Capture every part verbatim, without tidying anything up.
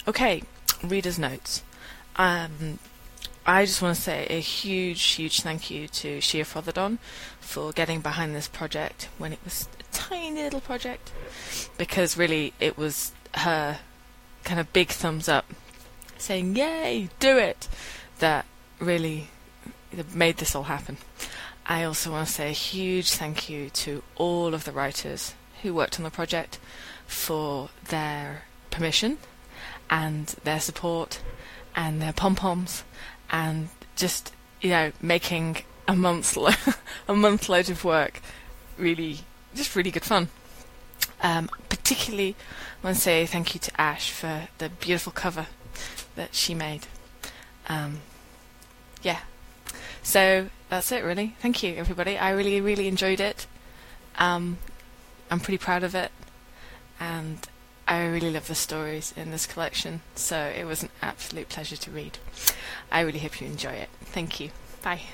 Okay, reader's notes. Um, I just want to say a huge, huge thank you to Shia Frothodon for getting behind this project when it was a tiny little project, because really it was her kind of big thumbs up saying, yay, do it, that really made this all happen. I also want to say a huge thank you to all of the writers who worked on the project for their permission and their support and their pom-poms and just, you know, making a month's lo- a month load of work really, just really good fun. Um, particularly I want to say thank you to Ash for the beautiful cover that she made. Um, yeah. So that's it, really. Thank you, everybody. I really, really enjoyed it. Um, I'm pretty proud of it. And I really love the stories in this collection. So it was an absolute pleasure to read. I really hope you enjoy it. Thank you. Bye.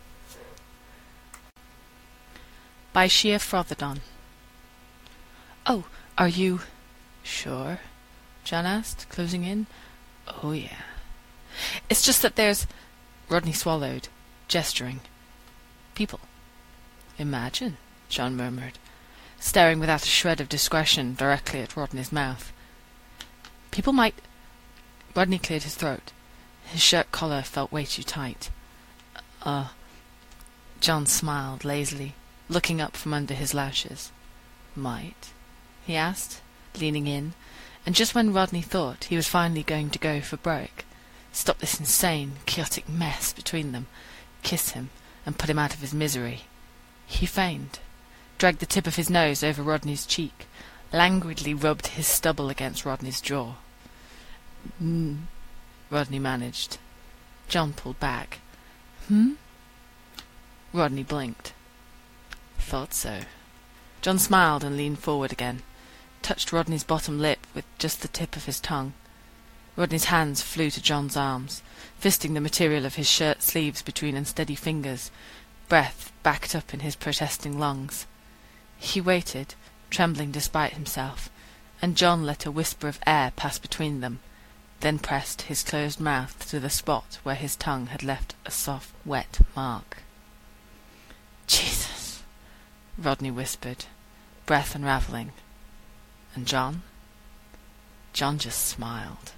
By Shia Frothodon. Oh, are you sure? John asked, closing in. Oh, yeah. It's just that there's... Rodney swallowed, gesturing. People. Imagine, John murmured, staring without a shred of discretion directly at Rodney's mouth. People might... Rodney cleared his throat. His shirt collar felt way too tight. Uh... John smiled lazily, looking up from under his lashes. Might? He asked, leaning in, and just when Rodney thought he was finally going to go for broke, stop this insane, chaotic mess between them, kiss him, and put him out of his misery, he feigned, dragged the tip of his nose over Rodney's cheek, languidly rubbed his stubble against Rodney's jaw. Hmm, Rodney managed. John pulled back. Hmm? Rodney blinked. Thought so. John smiled and leaned forward again, touched Rodney's bottom lip with just the tip of his tongue. Rodney's hands flew to John's arms, fisting the material of his shirt sleeves between unsteady fingers, breath backed up in his protesting lungs. He waited, trembling despite himself, and John let a whisper of air pass between them, then pressed his closed mouth to the spot where his tongue had left a soft, wet mark. Jesus, Rodney whispered, breath unravelling. And John? John just smiled.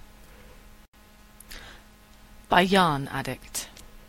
By Yarn Addict.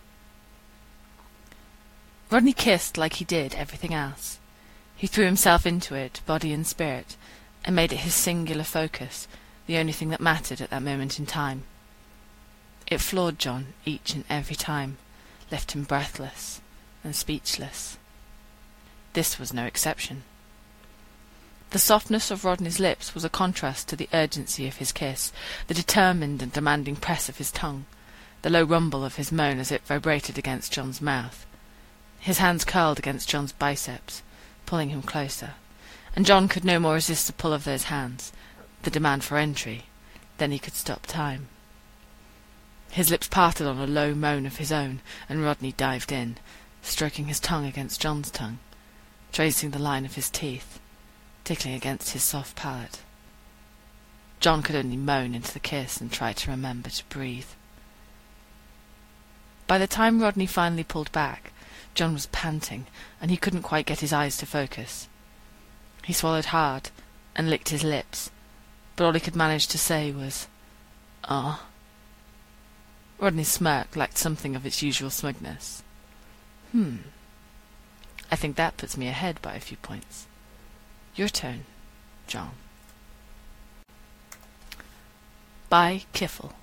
Rodney kissed like he did everything else. He threw himself into it, body and spirit, and made it his singular focus, the only thing that mattered at that moment in time. It floored John each and every time, left him breathless and speechless. This was no exception. The softness of Rodney's lips was a contrast to the urgency of his kiss, the determined and demanding press of his tongue, the low rumble of his moan as it vibrated against John's mouth. His hands curled against John's biceps, pulling him closer, and John could no more resist the pull of those hands, the demand for entry, than he could stop time. His lips parted on a low moan of his own, and Rodney dived in, stroking his tongue against John's tongue, tracing the line of his teeth, tickling against his soft palate. John could only moan into the kiss and try to remember to breathe. By the time Rodney finally pulled back, John was panting, and he couldn't quite get his eyes to focus. He swallowed hard and licked his lips, but all he could manage to say was, "Ah." Rodney's smirk lacked something of its usual smugness. Hmm. I think that puts me ahead by a few points. Your turn, John. By Kiffle.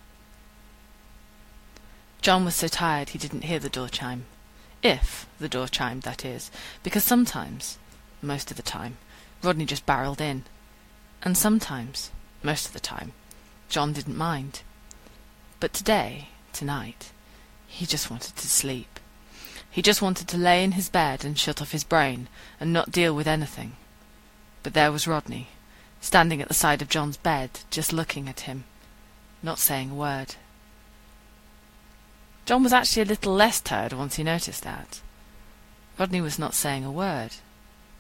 John was so tired he didn't hear the door chime. If the door chimed, that is, because sometimes, most of the time, Rodney just barreled in, and sometimes, most of the time, John didn't mind. But today, tonight, he just wanted to sleep. He just wanted to lay in his bed and shut off his brain and not deal with anything. But there was Rodney, standing at the side of John's bed, just looking at him, not saying a word. John was actually a little less tired once he noticed that. Rodney was not saying a word.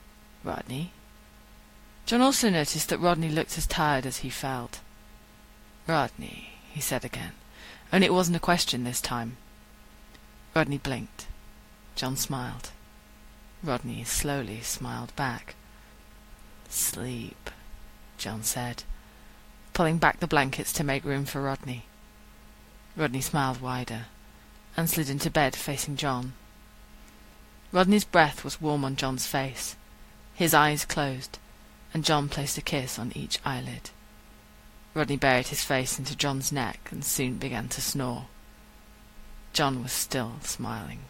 Rodney? John also noticed that Rodney looked as tired as he felt. "Rodney," he said again, only it wasn't a question this time. Rodney blinked. John smiled. Rodney slowly smiled back. "Sleep," John said, pulling back the blankets to make room for Rodney. Rodney smiled wider and slid into bed facing John. Rodney's breath was warm on John's face. His eyes closed, and John placed a kiss on each eyelid. Rodney buried his face into John's neck and soon began to snore. John was still smiling.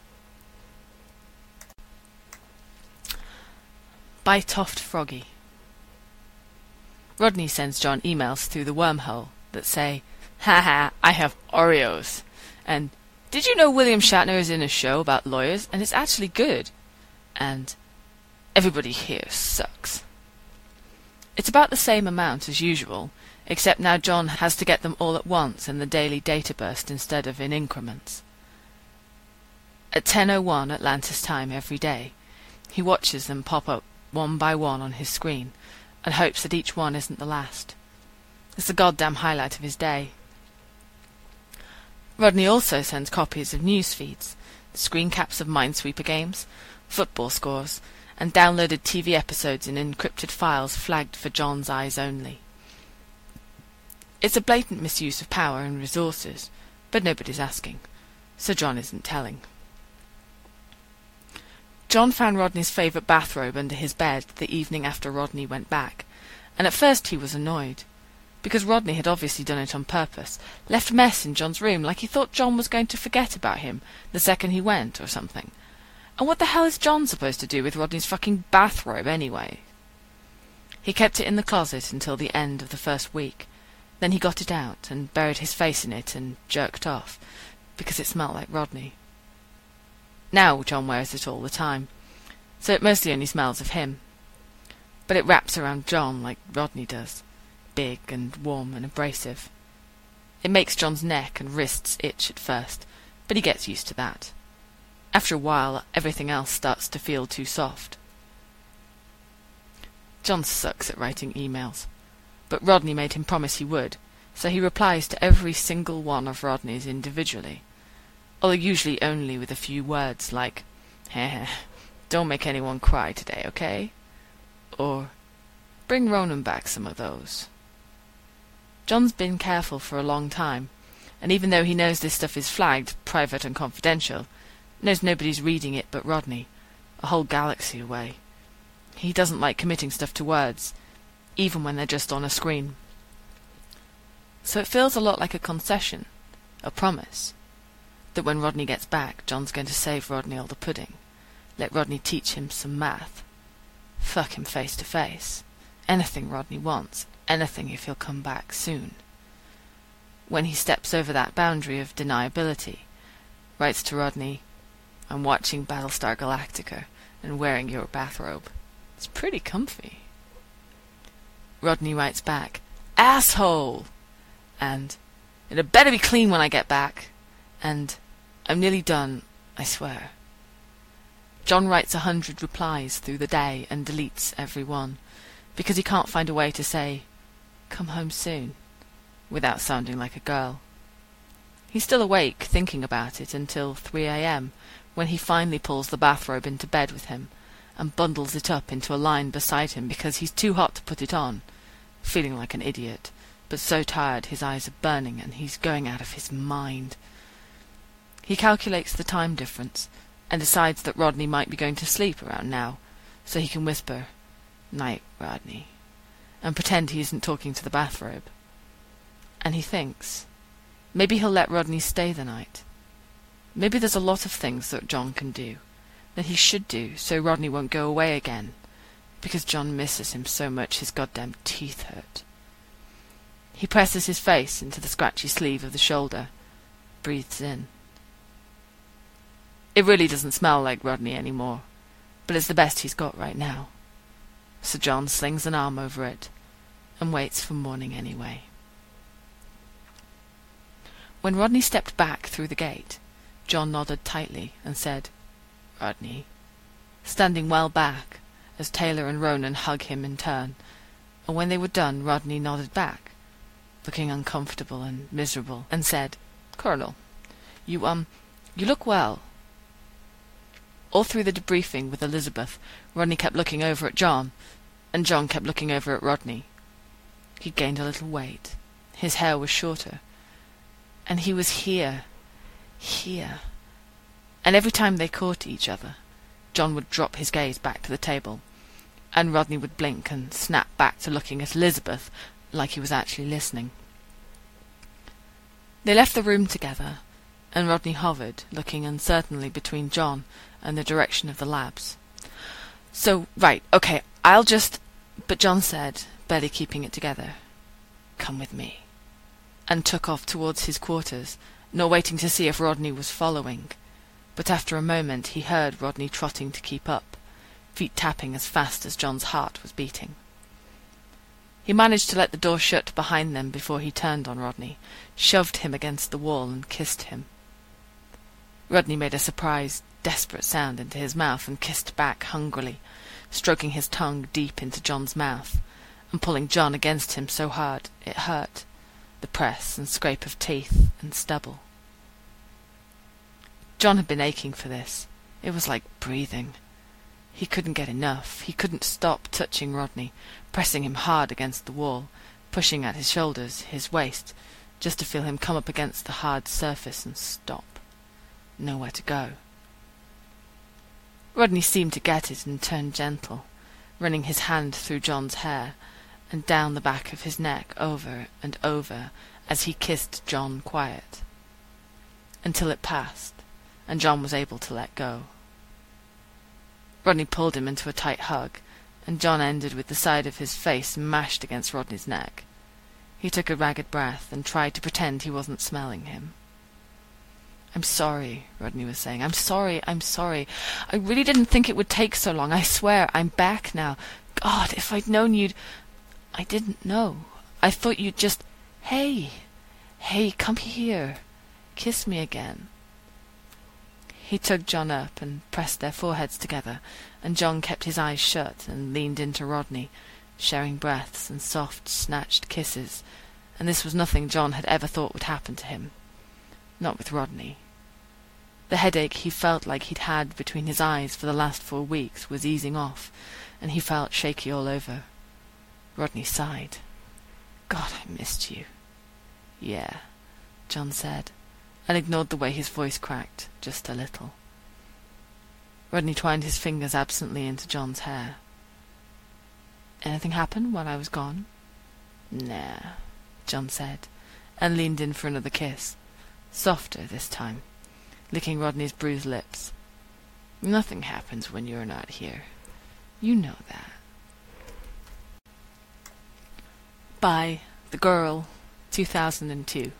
By Toft Froggy. Rodney sends John emails through the wormhole that say, "Haha, I have Oreos," and "Did you know William Shatner is in a show about lawyers and it's actually good?" and "Everybody here sucks." It's about the same amount as usual, except now John has to get them all at once in the daily data burst instead of in increments. At ten oh one Atlantis time every day, he watches them pop up one by one on his screen and hopes that each one isn't the last. It's the goddamn highlight of his day. Rodney also sends copies of news feeds, screen caps of Minesweeper games, football scores, and downloaded T V episodes in encrypted files flagged for John's eyes only. It's a blatant misuse of power and resources, but nobody's asking, so John isn't telling. John found Rodney's favourite bathrobe under his bed the evening after Rodney went back, and at first he was annoyed, because Rodney had obviously done it on purpose, left a mess in John's room like he thought John was going to forget about him the second he went or something. And what the hell is John supposed to do with Rodney's fucking bathrobe anyway? He kept it in the closet until the end of the first week. Then he got it out and buried his face in it and jerked off, because it smelled like Rodney. Now John wears it all the time, so it mostly only smells of him. But it wraps around John like Rodney does, big and warm and abrasive. It makes John's neck and wrists itch at first, but he gets used to that. After a while, everything else starts to feel too soft. John sucks at writing emails, but Rodney made him promise he would, so he replies to every single one of Rodney's individually, although usually only with a few words like, "Heh, don't make anyone cry today, okay?" or "Bring Ronan back some of those." John's been careful for a long time, and even though he knows this stuff is flagged private and confidential, knows nobody's reading it but Rodney, a whole galaxy away. He doesn't like committing stuff to words, even when they're just on a screen. So it feels a lot like a concession, a promise, that when Rodney gets back, John's going to save Rodney all the pudding, let Rodney teach him some math, fuck him face to face, anything Rodney wants, anything if he'll come back soon. When he steps over that boundary of deniability, writes to Rodney, "I'm watching Battlestar Galactica and wearing your bathrobe. It's pretty comfy." Rodney writes back, "Asshole!" and "It'd better be clean when I get back," and "I'm nearly done, I swear." John writes a hundred replies through the day and deletes every one, because he can't find a way to say, "Come home soon," without sounding like a girl. He's still awake, thinking about it, until three a m, when he finally pulls the bathrobe into bed with him, and bundles it up into a line beside him because he's too hot to put it on, feeling like an idiot, but so tired his eyes are burning and he's going out of his mind. He calculates the time difference, and decides that Rodney might be going to sleep around now, so he can whisper, "Night, Rodney," and pretend he isn't talking to the bathrobe. And he thinks, maybe he'll let Rodney stay the night. Maybe there's a lot of things that John can do, that he should do, so Rodney won't go away again, because John misses him so much his goddamn teeth hurt. He presses his face into the scratchy sleeve of the shoulder, breathes in. It really doesn't smell like Rodney anymore, but it's the best he's got right now. So John slings an arm over it, and waits for morning anyway. When Rodney stepped back through the gate, John nodded tightly and said, "Rodney," standing well back as Taylor and Ronan hug him in turn, and when they were done Rodney nodded back, looking uncomfortable and miserable, and said, "Colonel, you, um, you look well." All through the debriefing with Elizabeth, Rodney kept looking over at John, and John kept looking over at Rodney. He'd gained a little weight. His hair was shorter. And he was here. Here. And every time they caught each other, John would drop his gaze back to the table, and Rodney would blink and snap back to looking at Elizabeth like he was actually listening. They left the room together, and Rodney hovered, looking uncertainly between John and the direction of the labs. "So, right, okay, I'll just—" But John said, barely keeping it together, "Come with me," and took off towards his quarters, not waiting to see if Rodney was following. But after a moment he heard Rodney trotting to keep up, feet tapping as fast as John's heart was beating. He managed to let the door shut behind them before he turned on Rodney, shoved him against the wall, and kissed him. Rodney made a surprised, desperate sound into his mouth and kissed back hungrily, stroking his tongue deep into John's mouth, and pulling John against him so hard it hurt, the press and scrape of teeth and stubble. John had been aching for this. It was like breathing. He couldn't get enough. He couldn't stop touching Rodney, pressing him hard against the wall, pushing at his shoulders, his waist, just to feel him come up against the hard surface and stop. Nowhere to go. Rodney seemed to get it and turned gentle, running his hand through John's hair and down the back of his neck over and over as he kissed John quiet, until it passed, and John was able to let go. Rodney pulled him into a tight hug, and John ended with the side of his face mashed against Rodney's neck. He took a ragged breath and tried to pretend he wasn't smelling him. "I'm sorry," Rodney was saying. "I'm sorry, I'm sorry. I really didn't think it would take so long. I swear, I'm back now. God, if I'd known you'd—" "I didn't know. I thought you'd just— Hey, hey, come here. Kiss me again." He tugged John up and pressed their foreheads together, and John kept his eyes shut and leaned into Rodney, sharing breaths and soft, snatched kisses, and this was nothing John had ever thought would happen to him. Not with Rodney. The headache he felt like he'd had between his eyes for the last four weeks was easing off, and he felt shaky all over. Rodney sighed. "God, I missed you." "Yeah," John said, and ignored the way his voice cracked, just a little. Rodney twined his fingers absently into John's hair. "Anything happen while I was gone?" "Nah," John said, and leaned in for another kiss, softer this time, licking Rodney's bruised lips. "Nothing happens when you're not here. You know that." By The Girl, two thousand two.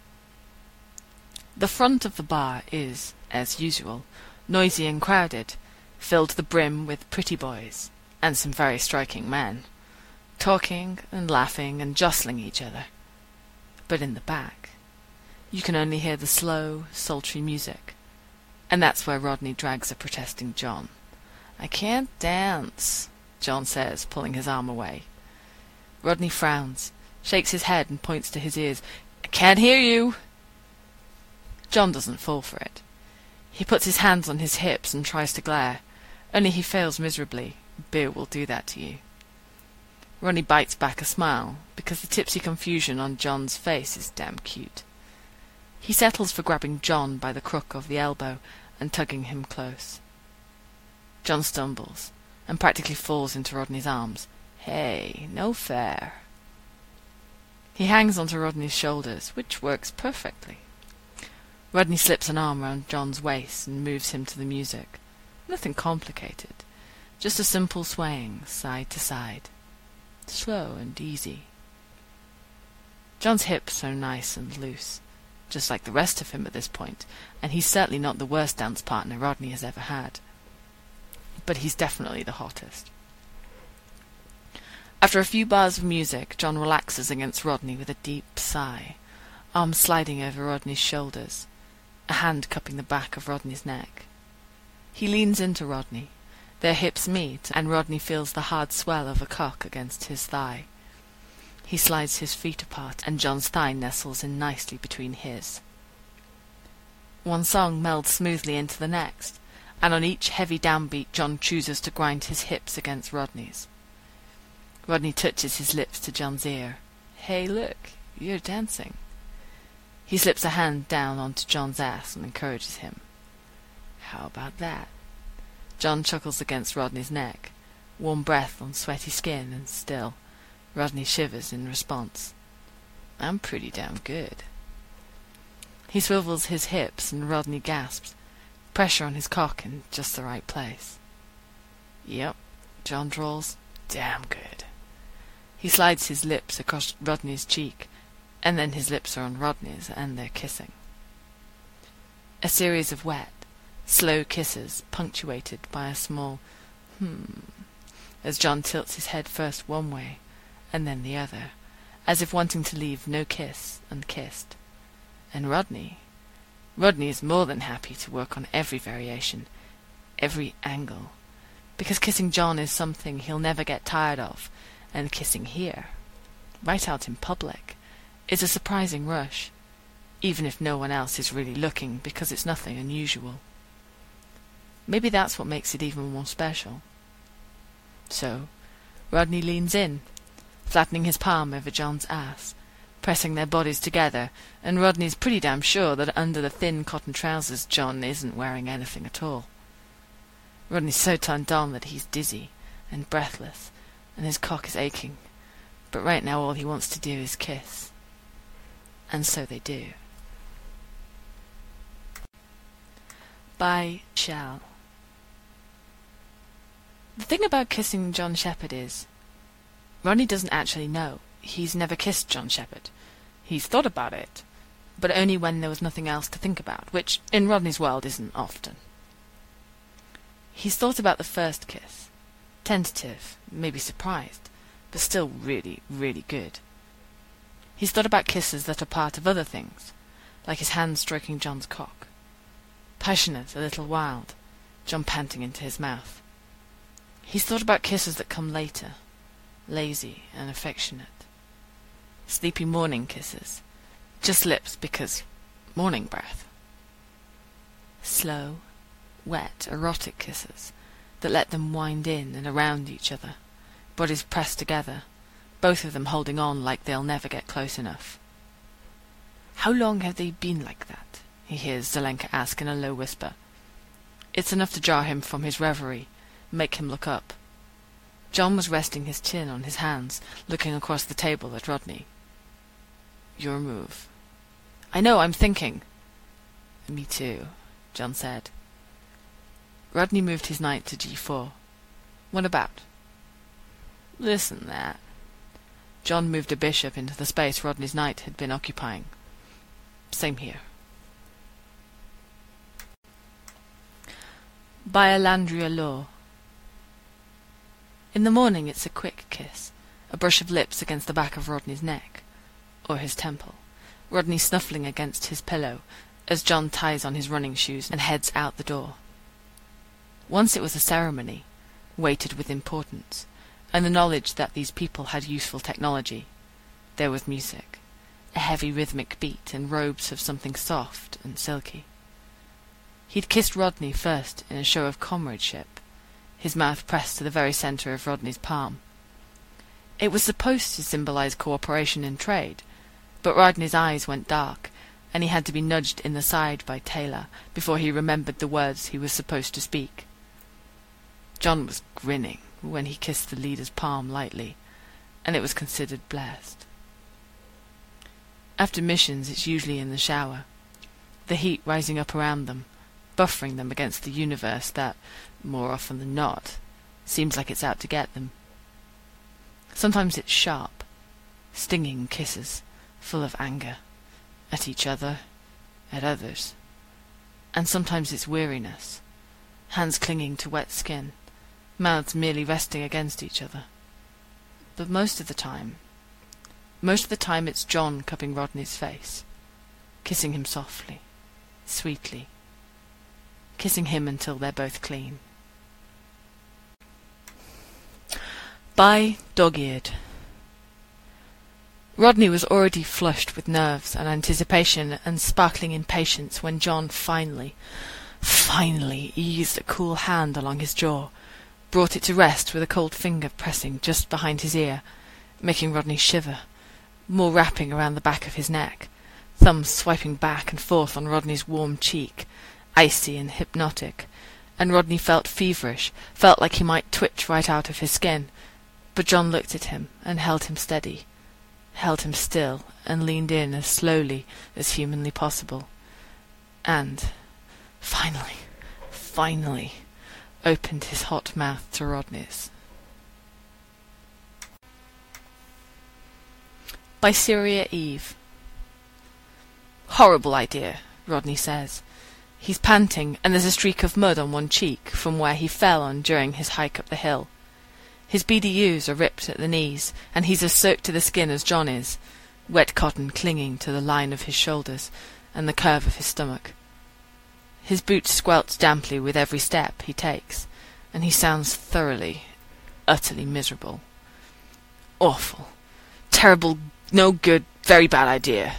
The front of the bar is, as usual, noisy and crowded, filled to the brim with pretty boys, and some very striking men, talking and laughing and jostling each other. But in the back, you can only hear the slow, sultry music, and that's where Rodney drags a protesting John. "I can't dance," John says, pulling his arm away. Rodney frowns, shakes his head and points to his ears. "I can't hear you." John doesn't fall for it. He puts his hands on his hips and tries to glare, only he fails miserably. Beer will do that to you. Rodney bites back a smile, because the tipsy confusion on John's face is damn cute. He settles for grabbing John by the crook of the elbow and tugging him close. John stumbles, and practically falls into Rodney's arms. "Hey, no fair." He hangs onto Rodney's shoulders, which works perfectly. Rodney slips an arm round John's waist and moves him to the music. Nothing complicated, just a simple swaying side to side, slow and easy. John's hips are nice and loose, just like the rest of him at this point, and he's certainly not the worst dance partner Rodney has ever had. But he's definitely the hottest. After a few bars of music, John relaxes against Rodney with a deep sigh, arms sliding over Rodney's shoulders, a hand cupping the back of Rodney's neck. He leans into Rodney. Their hips meet, and Rodney feels the hard swell of a cock against his thigh. He slides his feet apart, and John's thigh nestles in nicely between his. One song melds smoothly into the next, and on each heavy downbeat John chooses to grind his hips against Rodney's. Rodney touches his lips to John's ear. "Hey, look, you're dancing." He slips a hand down onto John's ass and encourages him. "How about that?" John chuckles against Rodney's neck, warm breath on sweaty skin, and still Rodney shivers in response. "I'm pretty damn good." He swivels his hips and Rodney gasps, pressure on his cock in just the right place. "Yep," John drawls, "damn good." He slides his lips across Rodney's cheek, and then his lips are on Rodney's, and they're kissing. A series of wet, slow kisses, punctuated by a small hmm, as John tilts his head first one way, and then the other, as if wanting to leave no kiss unkissed. And Rodney, Rodney is more than happy to work on every variation, every angle, because kissing John is something he'll never get tired of, and kissing here, right out in public, is a surprising rush, even if no one else is really looking, because it's nothing unusual. Maybe that's what makes it even more special. So, Rodney leans in, flattening his palm over John's ass, pressing their bodies together, and Rodney's pretty damn sure that under the thin cotton trousers John isn't wearing anything at all. Rodney's so turned on that he's dizzy and breathless, and his cock is aching, but right now all he wants to do is kiss. And so they do. By Shell. The thing about kissing John Shepherd is, Rodney doesn't actually know. He's never kissed John Shepherd. He's thought about it, but only when there was nothing else to think about, which, in Rodney's world, isn't often. He's thought about the first kiss. Tentative, maybe surprised, but still really, really good. He's thought about kisses that are part of other things, like his hand stroking John's cock. Passionate, a little wild, John panting into his mouth. He's thought about kisses that come later, lazy and affectionate. Sleepy morning kisses, just lips because morning breath. Slow, wet, erotic kisses that let them wind in and around each other, bodies pressed together, both of them holding on like they'll never get close enough. "How long have they been like that?" he hears Zelenka ask in a low whisper. It's enough to jar him from his reverie, make him look up. John was resting his chin on his hands, looking across the table at Rodney. "Your move." "I know, I'm thinking." "Me too," John said. Rodney moved his knight to g four. "What about?" "Listen, that." John moved a bishop into the space Rodney's knight had been occupying. "Same here." By Alandria Law. In the morning it's a quick kiss, a brush of lips against the back of Rodney's neck, or his temple, Rodney snuffling against his pillow as John ties on his running shoes and heads out the door. Once it was a ceremony, weighted with importance, and the knowledge that these people had useful technology. There was music, a heavy rhythmic beat, and robes of something soft and silky. He'd kissed Rodney first in a show of comradeship, his mouth pressed to the very centre of Rodney's palm. It was supposed to symbolize cooperation in trade, but Rodney's eyes went dark, and he had to be nudged in the side by Taylor before he remembered the words he was supposed to speak. John was grinning when he kissed the leader's palm lightly, and it was considered blessed. After missions it's usually in the shower, the heat rising up around them, buffering them against the universe that, more often than not, seems like it's out to get them. Sometimes it's sharp, stinging kisses, full of anger, at each other, at others. And sometimes it's weariness, hands clinging to wet skin, mouths merely resting against each other. But most of the time, most of the time it's John cupping Rodney's face, kissing him softly, sweetly, kissing him until they're both clean. By Dog-Eared. Rodney was already flushed with nerves and anticipation and sparkling impatience when John finally, finally eased a cool hand along his jaw, brought it to rest with a cold finger pressing just behind his ear, making Rodney shiver, more wrapping around the back of his neck, thumbs swiping back and forth on Rodney's warm cheek, icy and hypnotic, and Rodney felt feverish, felt like he might twitch right out of his skin, but John looked at him and held him steady, held him still, and leaned in as slowly as humanly possible, and, finally, finally, opened his hot mouth to Rodney's. By Syria Eve. Horrible idea, Rodney says. He's panting, and there's a streak of mud on one cheek from where he fell on during his hike up the hill. His B D Us are ripped at the knees, and he's as soaked to the skin as John is, wet cotton clinging to the line of his shoulders and the curve of his stomach. His boots squelch damply with every step he takes, and he sounds thoroughly, utterly miserable. Awful. Terrible, no good, very bad idea.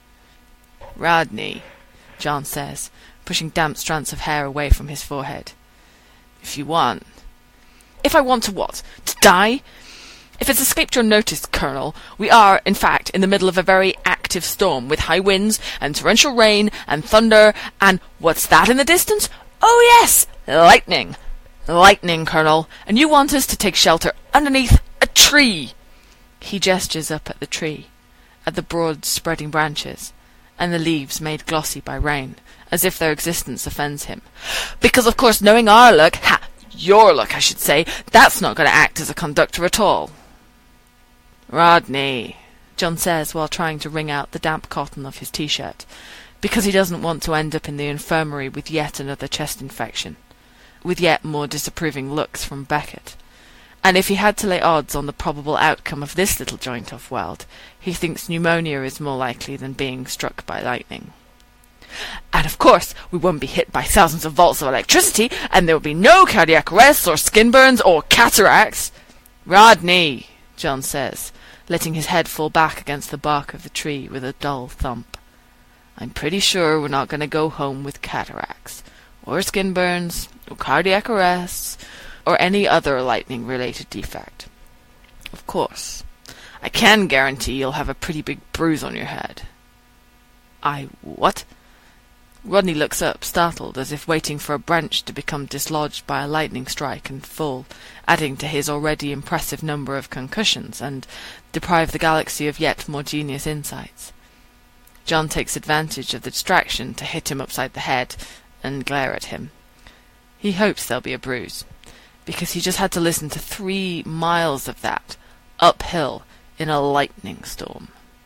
Rodney, John says, pushing damp strands of hair away from his forehead. If you want... If I want to what? To die? If it's escaped your notice, Colonel, we are, in fact, in the middle of a very active storm, with high winds, and torrential rain, and thunder, and what's that in the distance? Oh, yes! Lightning! Lightning, Colonel, and you want us to take shelter underneath a tree! He gestures up at the tree, at the broad spreading branches, and the leaves made glossy by rain, as if their existence offends him. Because, of course, knowing our luck, ha, your luck, I should say, that's not going to act as a conductor at all. Rodney, John says while trying to wring out the damp cotton of his T-shirt, because he doesn't want to end up in the infirmary with yet another chest infection, with yet more disapproving looks from Beckett. And if he had to lay odds on the probable outcome of this little joint-off weld, he thinks pneumonia is more likely than being struck by lightning. And of course, we won't be hit by thousands of volts of electricity, and there will be no cardiac arrests or skin burns or cataracts. Rodney, John says, letting his head fall back against the bark of the tree with a dull thump. I'm pretty sure we're not going to go home with cataracts, or skin burns, or cardiac arrests, or any other lightning-related defect. Of course, I can guarantee you'll have a pretty big bruise on your head. I what? Rodney looks up, startled, as if waiting for a branch to become dislodged by a lightning strike and fall, adding to his already impressive number of concussions, and deprive the galaxy of yet more genius insights. John takes advantage of the distraction to hit him upside the head and glare at him. He hopes there'll be a bruise, because he just had to listen to three miles of that, uphill, in a lightning storm.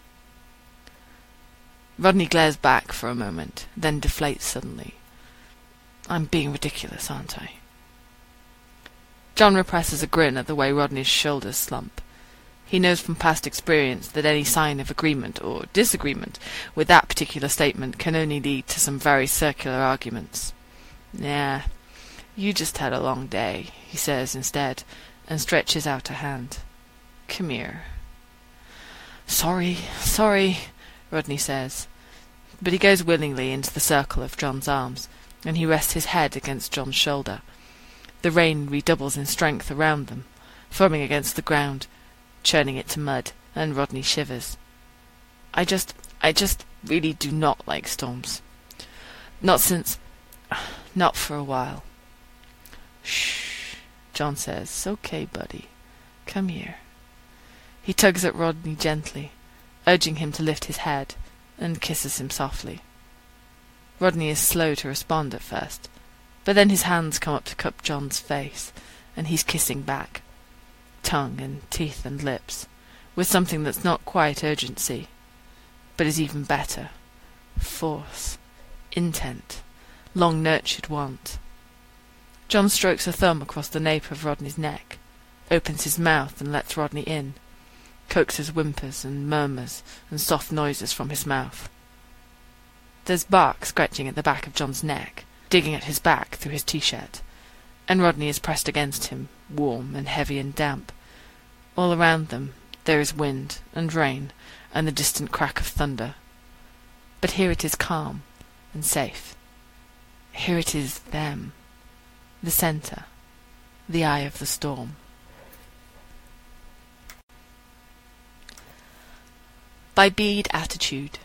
Rodney glares back for a moment, then deflates suddenly. I'm being ridiculous, aren't I? John represses a grin at the way Rodney's shoulders slump. He knows from past experience that any sign of agreement or disagreement with that particular statement can only lead to some very circular arguments. Nah, you just had a long day, he says instead, and stretches out a hand. Come here. Sorry, sorry, Rodney says, but he goes willingly into the circle of John's arms, and he rests his head against John's shoulder. The rain redoubles in strength around them, foaming against the ground, churning it to mud, and Rodney shivers. I just, I just really do not like storms. Not since, not for a while. Shh, John says. It's okay, buddy. Come here. He tugs at Rodney gently, urging him to lift his head, and kisses him softly. Rodney is slow to respond at first, but then his hands come up to cup John's face, and he's kissing back, tongue and teeth and lips, with something that's not quite urgency, but is even better, force, intent, long-nurtured want. John strokes a thumb across the nape of Rodney's neck, opens his mouth and lets Rodney in, coaxes whimpers and murmurs and soft noises from his mouth. There's bark scratching at the back of John's neck, digging at his back through his T-shirt, and Rodney is pressed against him, warm and heavy and damp. All around them, There is wind and rain and the distant crack of thunder. But here it is calm and safe. Here it is them, the centre, the eye of the storm. By Bede Attitude.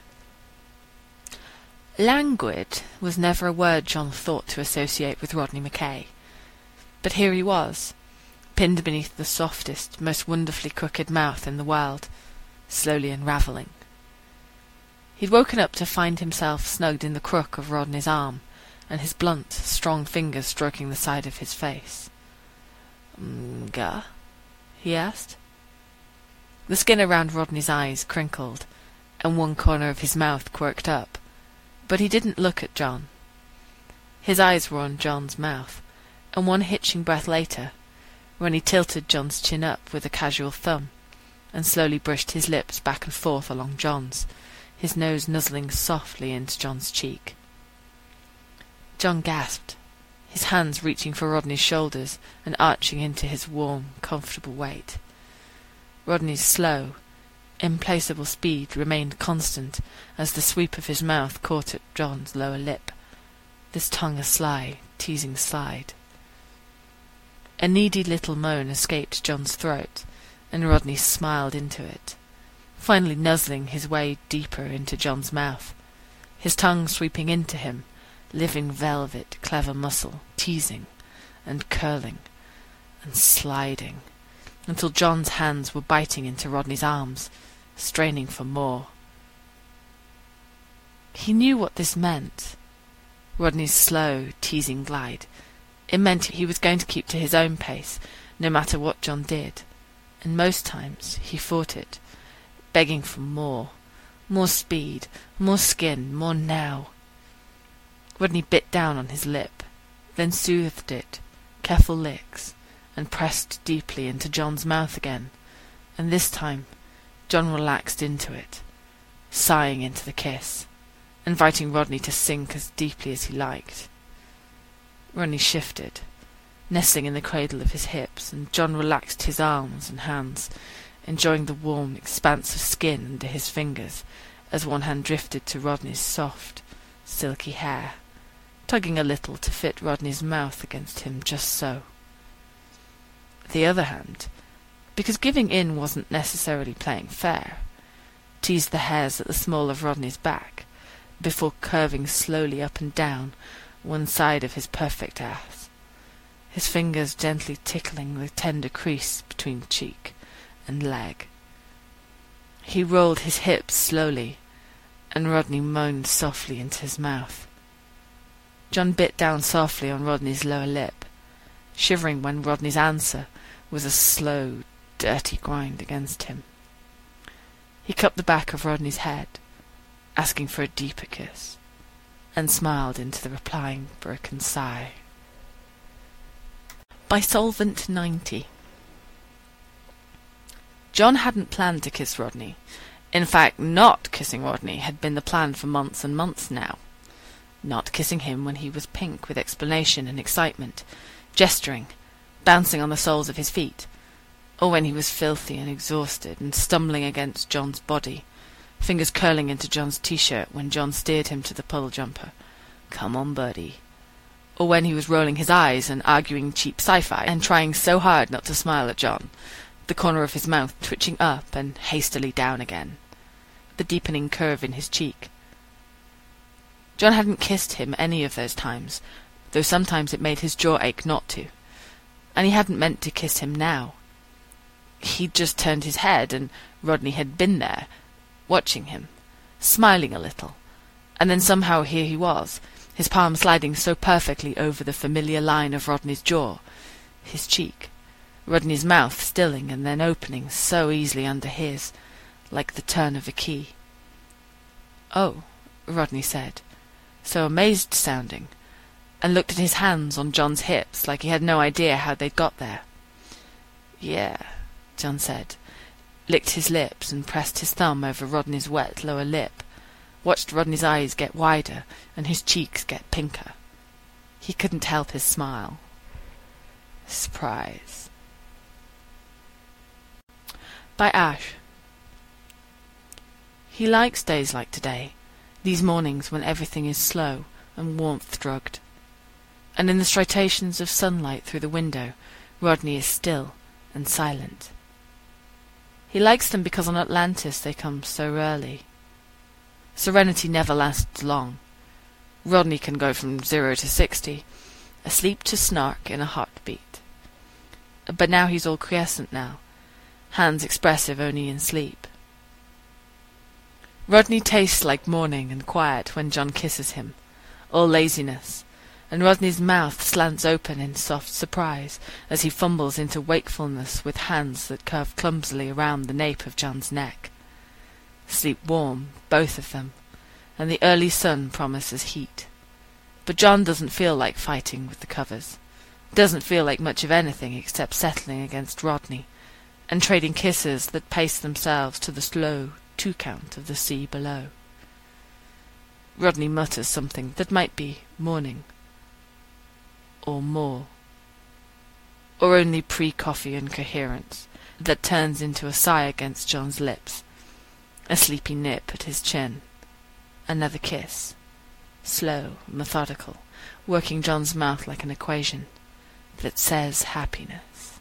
Languid was never a word John thought to associate with Rodney McKay. But here he was, pinned beneath the softest, most wonderfully crooked mouth in the world, slowly unravelling. He'd woken up to find himself snugged in the crook of Rodney's arm, and his blunt, strong fingers stroking the side of his face. "Nga?" he asked. The skin around Rodney's eyes crinkled, and one corner of his mouth quirked up, but he didn't look at John. His eyes were on John's mouth, and one hitching breath later, when he tilted John's chin up with a casual thumb, and slowly brushed his lips back and forth along John's, his nose nuzzling softly into John's cheek. John gasped, his hands reaching for Rodney's shoulders and arching into his warm, comfortable weight. Rodney's slow, implacable speed remained constant as the sweep of his mouth caught at John's lower lip, this tongue a sly, teasing slide. A needy little moan escaped John's throat, and Rodney smiled into it, finally nuzzling his way deeper into John's mouth, his tongue sweeping into him, living velvet, clever muscle, teasing and curling and sliding, until John's hands were biting into Rodney's arms, straining for more. He knew what this meant. Rodney's slow, teasing glide. It meant he was going to keep to his own pace, no matter what John did, and most times he fought it, begging for more, more speed, more skin, more now. Rodney bit down on his lip, then soothed it, careful licks, and pressed deeply into John's mouth again, and this time John relaxed into it, sighing into the kiss, inviting Rodney to sink as deeply as he liked. Rodney shifted, nestling in the cradle of his hips, and John relaxed his arms and hands, enjoying the warm expanse of skin under his fingers as one hand drifted to Rodney's soft, silky hair, tugging a little to fit Rodney's mouth against him just so. The other hand, because giving in wasn't necessarily playing fair, teased the hairs at the small of Rodney's back, before curving slowly up and down one side of his perfect ass, his fingers gently tickling the tender crease between cheek and leg. He rolled his hips slowly, and Rodney moaned softly into his mouth. John bit down softly on Rodney's lower lip, shivering when Rodney's answer was a slow, dirty grind against him. He cupped the back of Rodney's head, asking for a deeper kiss, and smiled into the replying broken sigh. By Solvent ninety. John hadn't planned to kiss Rodney. In fact, not kissing Rodney had been the plan for months and months now. Not kissing him when he was pink with explanation and excitement, gesturing, bouncing on the soles of his feet, or when he was filthy and exhausted and stumbling against John's body, fingers curling into John's t-shirt when John steered him to the puddle jumper. "Come on, buddy." Or when he was rolling his eyes and arguing cheap sci-fi and trying so hard not to smile at John, the corner of his mouth twitching up and hastily down again, the deepening curve in his cheek. John hadn't kissed him any of those times, though sometimes it made his jaw ache not to, and he hadn't meant to kiss him now. He'd just turned his head, and Rodney had been there, watching him, smiling a little, and then somehow here he was, his palm sliding so perfectly over the familiar line of Rodney's jaw, his cheek, Rodney's mouth stilling and then opening so easily under his, like the turn of a key. "Oh," Rodney said, so amazed sounding, and looked at his hands on John's hips like he had no idea how they'd got there. "Yeah," John said, licked his lips and pressed his thumb over Rodney's wet lower lip, watched Rodney's eyes get wider and his cheeks get pinker. He couldn't help his smile. Surprise. By Ash. He likes days like today, these mornings when everything is slow and warmth-drugged. And in the striations of sunlight through the window, Rodney is still and silent. He likes them because on Atlantis they come so early. Serenity never lasts long. Rodney can go from zero to sixty, asleep to snark in a heartbeat. But now he's all quiescent now, hands expressive only in sleep. Rodney tastes like morning and quiet when John kisses him, all laziness, and Rodney's mouth slants open in soft surprise as he fumbles into wakefulness with hands that curve clumsily around the nape of John's neck. Sleep warm, both of them, and the early sun promises heat. But John doesn't feel like fighting with the covers, doesn't feel like much of anything except settling against Rodney, and trading kisses that pace themselves to the slow two-count of the sea below. Rodney mutters something that might be morning, or more, or only pre-coffee incoherence that turns into a sigh against John's lips, a sleepy nip at his chin, another kiss, slow, methodical, working John's mouth like an equation that says happiness.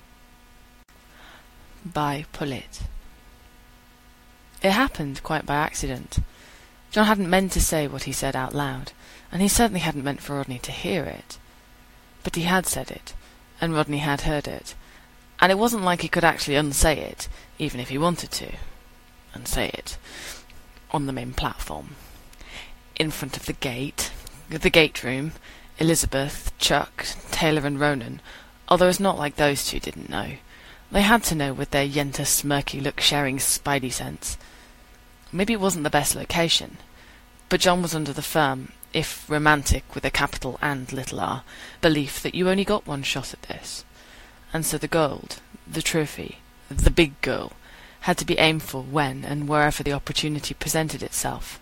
By Pullett. It happened quite by accident. John hadn't meant to say what he said out loud, and he certainly hadn't meant for Rodney to hear it. But he had said it, and Rodney had heard it, and it wasn't like he could actually unsay it, even if he wanted to. Unsay it. On the main platform. In front of the gate, the gate room, Elizabeth, Chuck, Taylor and Ronan, although it's not like those two didn't know. They had to know with their yenta smirky look-sharing spidey sense. Maybe it wasn't the best location, but John was under the firm, if romantic with a capital and little r, belief that you only got one shot at this. And so the gold, the trophy, the big goal, had to be aimed for when and wherever the opportunity presented itself.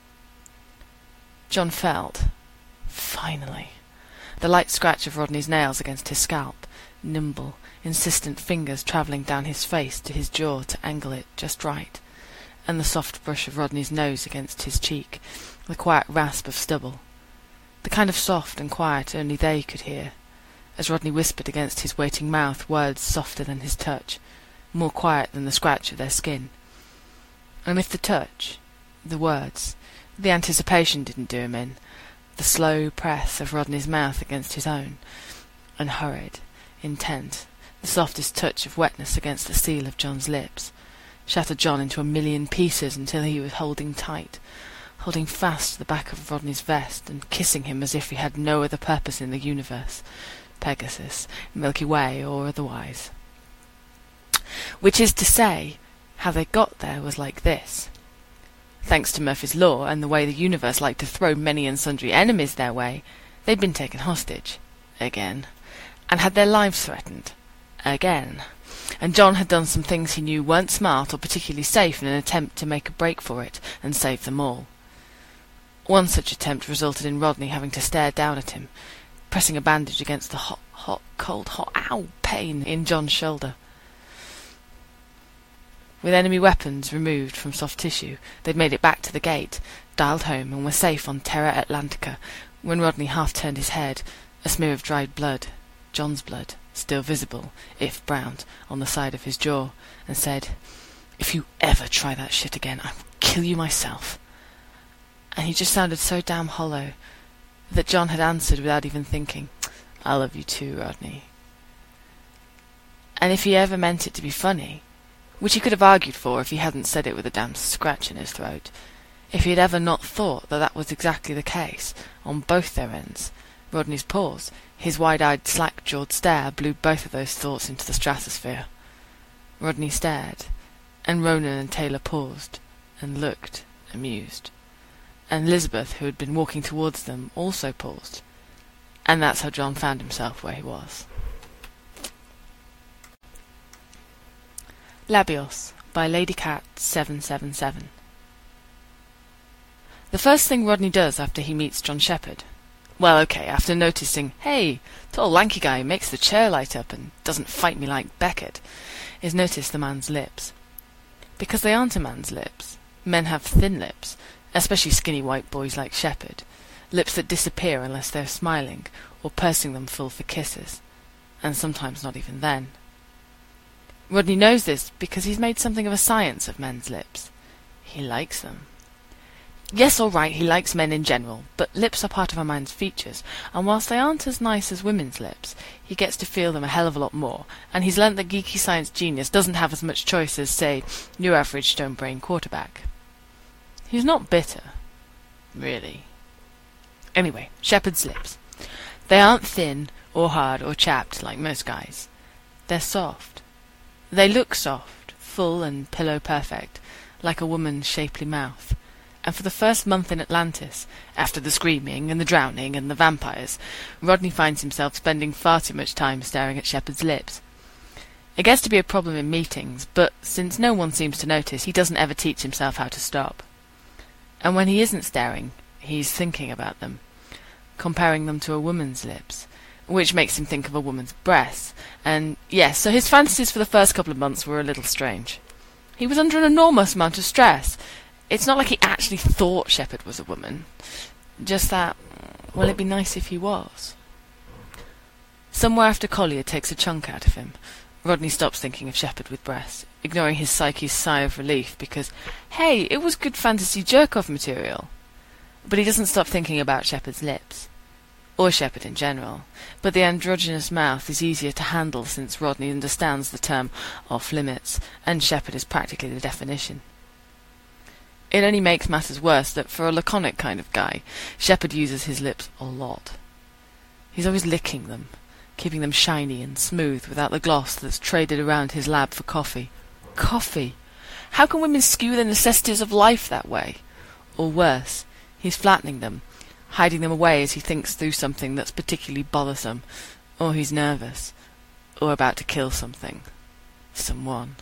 John felt, finally, the light scratch of Rodney's nails against his scalp, nimble, insistent fingers travelling down his face to his jaw to angle it just right, and the soft brush of Rodney's nose against his cheek, the quiet rasp of stubble, the kind of soft and quiet only they could hear, as Rodney whispered against his waiting mouth words softer than his touch, more quiet than the scratch of their skin. And if the touch, the words, the anticipation didn't do him in, the slow press of Rodney's mouth against his own, unhurried, intent, the softest touch of wetness against the seal of John's lips, shattered John into a million pieces until he was holding tight, holding fast to the back of Rodney's vest and kissing him as if he had no other purpose in the universe, Pegasus, Milky Way, or otherwise. Which is to say, how they got there was like this. Thanks to Murphy's Law and the way the universe liked to throw many and sundry enemies their way, they'd been taken hostage, again, and had their lives threatened, again. And John had done some things he knew weren't smart or particularly safe in an attempt to make a break for it and save them all. One such attempt resulted in Rodney having to stare down at him, pressing a bandage against the hot, hot, cold, hot, ow, pain in John's shoulder. With enemy weapons removed from soft tissue, they'd made it back to the gate, dialed home, and were safe on Terra Atlantica, when Rodney half turned his head, a smear of dried blood, John's blood, still visible, if browned, on the side of his jaw, and said, "If you ever try that shit again, I will kill you myself." And he just sounded so damn hollow that John had answered without even thinking, "I love you too, Rodney." And if he ever meant it to be funny, which he could have argued for if he hadn't said it with a damn scratch in his throat, if he had ever not thought that that was exactly the case, on both their ends, Rodney's pause, his wide-eyed, slack-jawed stare blew both of those thoughts into the stratosphere. Rodney stared, and Ronan and Taylor paused, and looked, amused. And Elizabeth, who had been walking towards them, also paused. And that's how John found himself where he was. Labios, by Lady Cat seven seven seven. The first thing Rodney does after he meets John Shepherd, well, okay, after noticing, hey, tall lanky guy makes the chair light up and doesn't fight me like Beckett, is notice the man's lips. Because they aren't a man's lips. Men have thin lips, especially skinny white boys like Shepherd, lips that disappear unless they're smiling, or pursing them full for kisses, and sometimes not even then. Rodney knows this because he's made something of a science of men's lips. He likes them. Yes, all right, he likes men in general, but lips are part of a man's features, and whilst they aren't as nice as women's lips, he gets to feel them a hell of a lot more, and he's learnt that geeky science genius doesn't have as much choice as, say, your average stone-brain quarterback. He's not bitter. Really. Anyway, Shepherd's lips. They aren't thin, or hard, or chapped like most guys. They're soft. They look soft, full and pillow-perfect, like a woman's shapely mouth. And for the first month in Atlantis, after the screaming and the drowning and the vampires, Rodney finds himself spending far too much time staring at Shepherd's lips. It gets to be a problem in meetings, but since no one seems to notice, he doesn't ever teach himself how to stop. And when he isn't staring, he's thinking about them, comparing them to a woman's lips, which makes him think of a woman's breasts. And yes, so his fantasies for the first couple of months were a little strange. He was under an enormous amount of stress. It's not like he actually thought Shepherd was a woman. Just that, well, it'd be nice if he was. Somewhere after Collier takes a chunk out of him, Rodney stops thinking of Shepherd with breasts, ignoring his psyche's sigh of relief because, hey, it was good fantasy jerk-off material. But he doesn't stop thinking about Shepherd's lips. Or Shepherd in general. But the androgynous mouth is easier to handle since Rodney understands the term off-limits, and Shepherd is practically the definition. It only makes matters worse that for a laconic kind of guy, Shepherd uses his lips a lot. He's always licking them, keeping them shiny and smooth without the gloss that's traded around his lab for coffee. Coffee! How can women skew the necessities of life that way? Or worse, he's flattening them, hiding them away as he thinks through something that's particularly bothersome, or he's nervous, or about to kill something. Someone.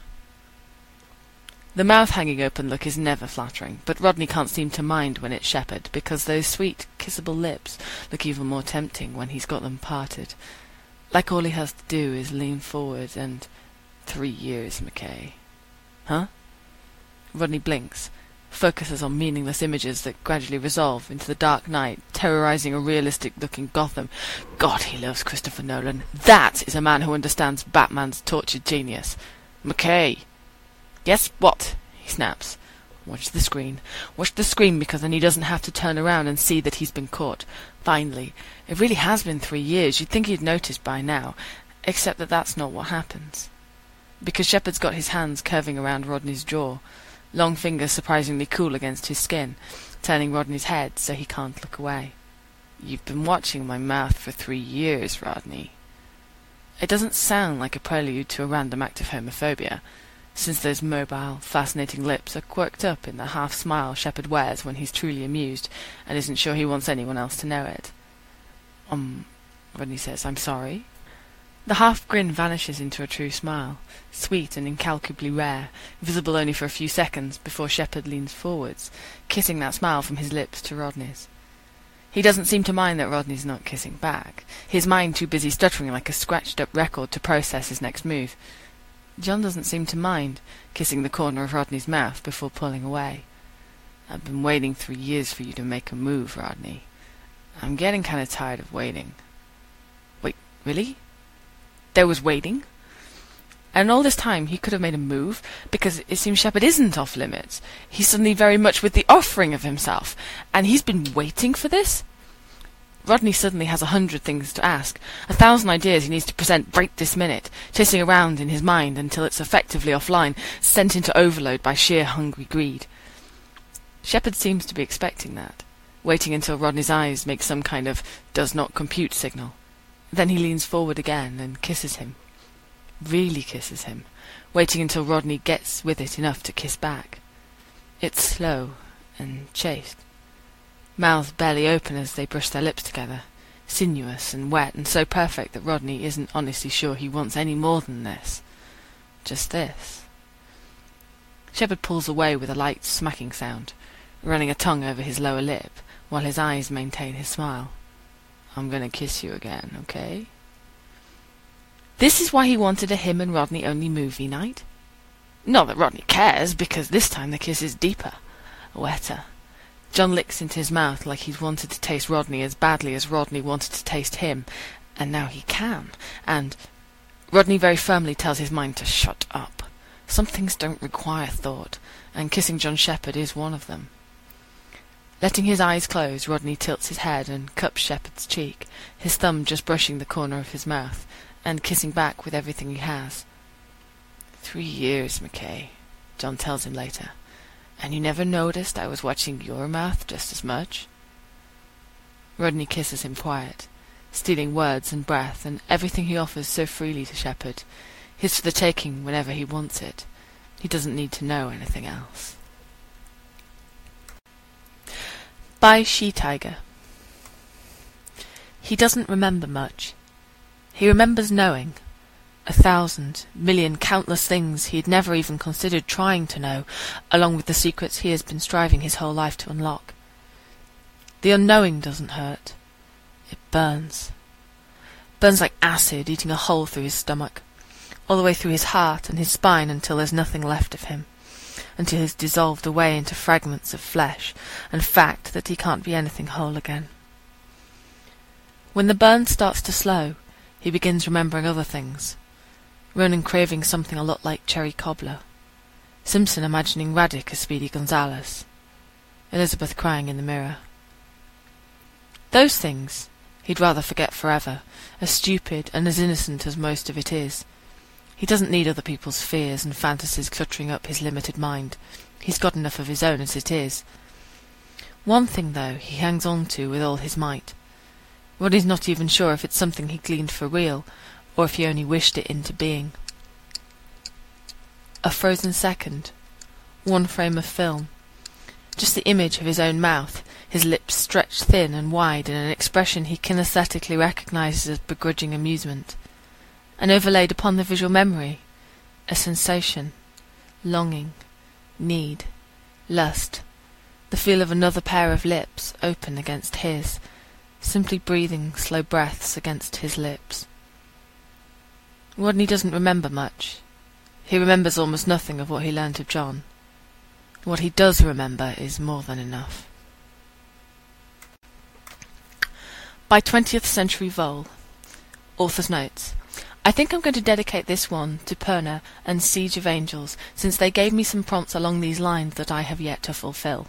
The mouth hanging open look is never flattering, but Rodney can't seem to mind when it's Shepherd, because those sweet, kissable lips look even more tempting when he's got them parted. Like all he has to do is lean forward and... Three years, McKay. Huh? Rodney blinks, focuses on meaningless images that gradually resolve into the dark night, terrorizing a realistic-looking Gotham. God, he loves Christopher Nolan. That is a man who understands Batman's tortured genius. McKay! Yes, what? He snaps. Watch the screen. Watch the screen, because then he doesn't have to turn around and see that he's been caught. Finally. It really has been three years. You'd think he'd noticed by now. Except that that's not what happens. Because Shepherd's got his hands curving around Rodney's jaw, long fingers surprisingly cool against his skin, turning Rodney's head so he can't look away. You've been watching my mouth for three years, Rodney. It doesn't sound like a prelude to a random act of homophobia, since those mobile, fascinating lips are quirked up in the half-smile Shepherd wears when he's truly amused and isn't sure he wants anyone else to know it. Um, Rodney says, I'm sorry. The half-grin vanishes into a true smile, sweet and incalculably rare, visible only for a few seconds before Shepherd leans forwards, kissing that smile from his lips to Rodney's. He doesn't seem to mind that Rodney's not kissing back, his mind too busy stuttering like a scratched-up record to process his next move. John doesn't seem to mind kissing the corner of Rodney's mouth before pulling away. I've been waiting three years for you to make a move, Rodney. I'm getting kind of tired of waiting. Wait, really? There was waiting? And all this time he could have made a move, because it seems Shepherd isn't off limits. He's suddenly very much with the offering of himself, and he's been waiting for this? Rodney suddenly has a hundred things to ask, a thousand ideas he needs to present right this minute, chasing around in his mind until it's effectively offline, sent into overload by sheer hungry greed. Shepherd seems to be expecting that, waiting until Rodney's eyes make some kind of does-not-compute signal. Then he leans forward again and kisses him. Really kisses him, waiting until Rodney gets with it enough to kiss back. It's slow and chaste. Mouths barely open as they brush their lips together, sinuous and wet and so perfect that Rodney isn't honestly sure he wants any more than this. Just this. Shepherd pulls away with a light smacking sound, running a tongue over his lower lip, while his eyes maintain his smile. I'm gonna kiss you again, okay? This is why he wanted a him and Rodney only movie night? Not that Rodney cares, because this time the kiss is deeper, wetter. John licks into his mouth like he's wanted to taste Rodney as badly as Rodney wanted to taste him, and now he can, and Rodney very firmly tells his mind to shut up. Some things don't require thought, and kissing John Shepherd is one of them. Letting his eyes close, Rodney tilts his head and cups Shepherd's cheek, his thumb just brushing the corner of his mouth, and kissing back with everything he has. Three years, McKay, John tells him later. And you never noticed I was watching your mouth just as much? Rodney kisses him quiet, stealing words and breath and everything he offers so freely to Shepherd. His for the taking whenever he wants it. He doesn't need to know anything else. By She-Tiger. He doesn't remember much. He remembers knowing. A thousand, million, countless things he had never even considered trying to know, along with the secrets he has been striving his whole life to unlock. The unknowing doesn't hurt. It burns. Burns like acid eating a hole through his stomach, all the way through his heart and his spine until there's nothing left of him, until he's dissolved away into fragments of flesh and fact that he can't be anything whole again. When the burn starts to slow, he begins remembering other things. Ronan craving something a lot like cherry cobbler. Simpson imagining Radic as Speedy Gonzales. Elizabeth crying in the mirror. Those things he'd rather forget forever, as stupid and as innocent as most of it is. He doesn't need other people's fears and fantasies cluttering up his limited mind. He's got enough of his own as it is. One thing, though, he hangs on to with all his might. Rodney's not even sure if it's something he gleaned for real, or if he only wished it into being. A frozen second. One frame of film. Just the image of his own mouth, his lips stretched thin and wide in an expression he kinesthetically recognizes as begrudging amusement. And overlaid upon the visual memory, a sensation, longing, need, lust, the feel of another pair of lips open against his, simply breathing slow breaths against his lips. Rodney doesn't remember much. He remembers almost nothing of what he learnt of John. What he does remember is more than enough. By twentieth Century Vole. Author's notes. I think I'm going to dedicate this one to Perna and Siege of Angels, since they gave me some prompts along these lines that I have yet to fulfill.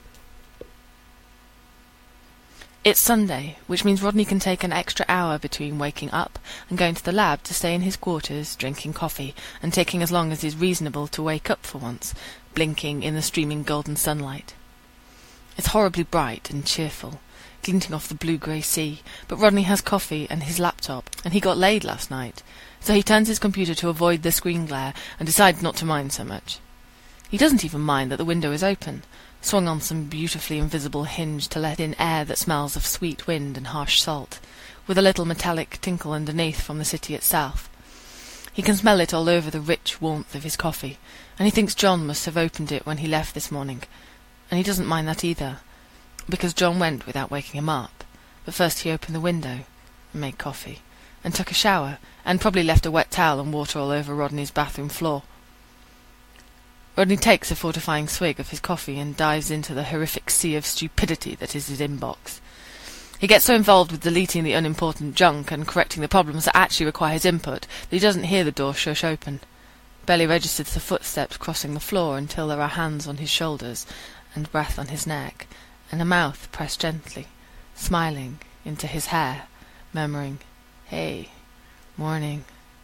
It's Sunday, which means Rodney can take an extra hour between waking up and going to the lab to stay in his quarters, drinking coffee, and taking as long as is reasonable to wake up for once, blinking in the streaming golden sunlight. It's horribly bright and cheerful, glinting off the blue-grey sea, but Rodney has coffee and his laptop, and he got laid last night, so he turns his computer to avoid the screen glare and decides not to mind so much. He doesn't even mind that the window is open, swung on some beautifully invisible hinge to let in air that smells of sweet wind and harsh salt, with a little metallic tinkle underneath from the city itself. He can smell it all over the rich warmth of his coffee, and he thinks John must have opened it when he left this morning, and he doesn't mind that either, because John went without waking him up, but first he opened the window and made coffee, and took a shower, and probably left a wet towel and water all over Rodney's bathroom floor. Rodney takes a fortifying swig of his coffee and dives into the horrific sea of stupidity that is his inbox. He gets so involved with deleting the unimportant junk and correcting the problems that actually require his input that he doesn't hear the door shush open. Barely registers the footsteps crossing the floor until there are hands on his shoulders and breath on his neck, and a mouth pressed gently, smiling, into his hair, murmuring, "Hey, morning."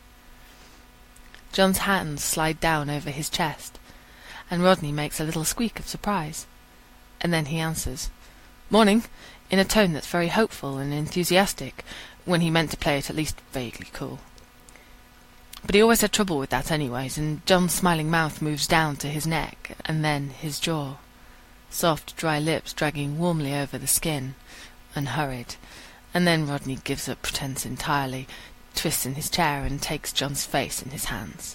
John's hands slide down over his chest, and Rodney makes a little squeak of surprise. And then he answers, "Morning," in a tone that's very hopeful and enthusiastic, when he meant to play it at least vaguely cool. But he always had trouble with that anyways, and John's smiling mouth moves down to his neck, and then his jaw. Soft, dry lips dragging warmly over the skin, unhurried, and then Rodney gives up pretense entirely, twists in his chair, and takes John's face in his hands.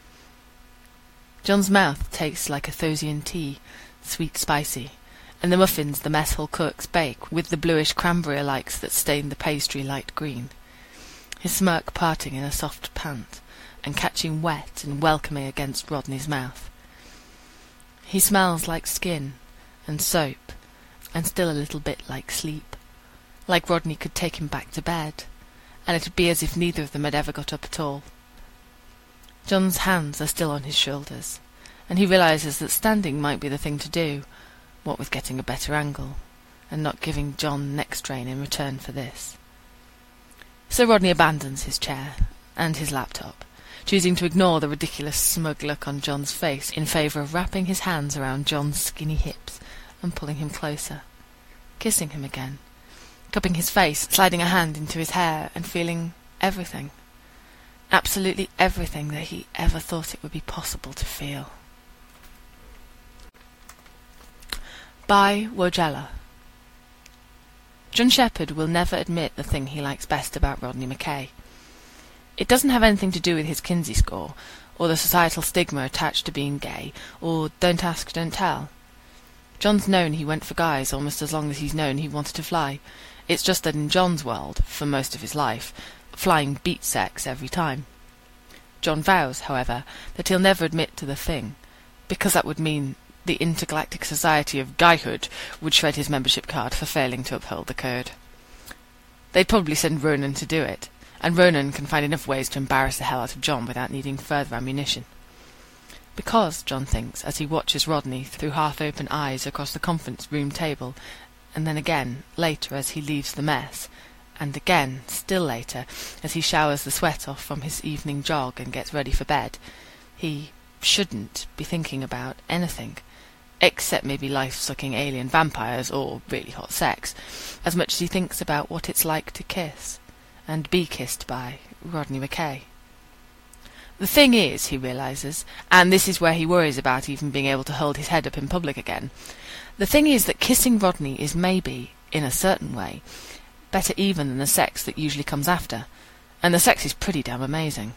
John's mouth tastes like a Thosian tea, sweet spicy, and the muffins the mess hall cooks bake with the bluish cranberry-likes that stain the pastry light green. His smirk parting in a soft pant, and catching wet and welcoming against Rodney's mouth. He smells like skin and soap, and still a little bit like sleep, like Rodney could take him back to bed, and it'd be as if neither of them had ever got up at all. John's hands are still on his shoulders, and he realises that standing might be the thing to do, what with getting a better angle, and not giving John neck strain in return for this. So Rodney abandons his chair and his laptop, choosing to ignore the ridiculous smug look on John's face in favour of wrapping his hands around John's skinny hips and pulling him closer, kissing him again, cupping his face, sliding a hand into his hair, and feeling everything, absolutely everything that he ever thought it would be possible to feel. By Wojella. John Shepherd will never admit the thing he likes best about Rodney McKay. It doesn't have anything to do with his Kinsey score, or the societal stigma attached to being gay, or don't ask, don't tell. John's known he went for guys almost as long as he's known he wanted to fly. It's just that in John's world, for most of his life, flying beats sex every time. John vows, however, that he'll never admit to the thing, because that would mean the Intergalactic Society of Guyhood would shred his membership card for failing to uphold the code. They'd probably send Ronan to do it, and Ronan can find enough ways to embarrass the hell out of John without needing further ammunition. Because, John thinks, as he watches Rodney through half-open eyes across the conference room table, and then again, later as he leaves the mess, and again, still later, as he showers the sweat off from his evening jog and gets ready for bed, he shouldn't be thinking about anything, except maybe life-sucking alien vampires or really hot sex, as much as he thinks about what it's like to kiss, and be kissed by Rodney McKay. The thing is, he realises, and this is where he worries about even being able to hold his head up in public again, the thing is that kissing Rodney is maybe, in a certain way, better even than the sex that usually comes after, and the sex is pretty damn amazing.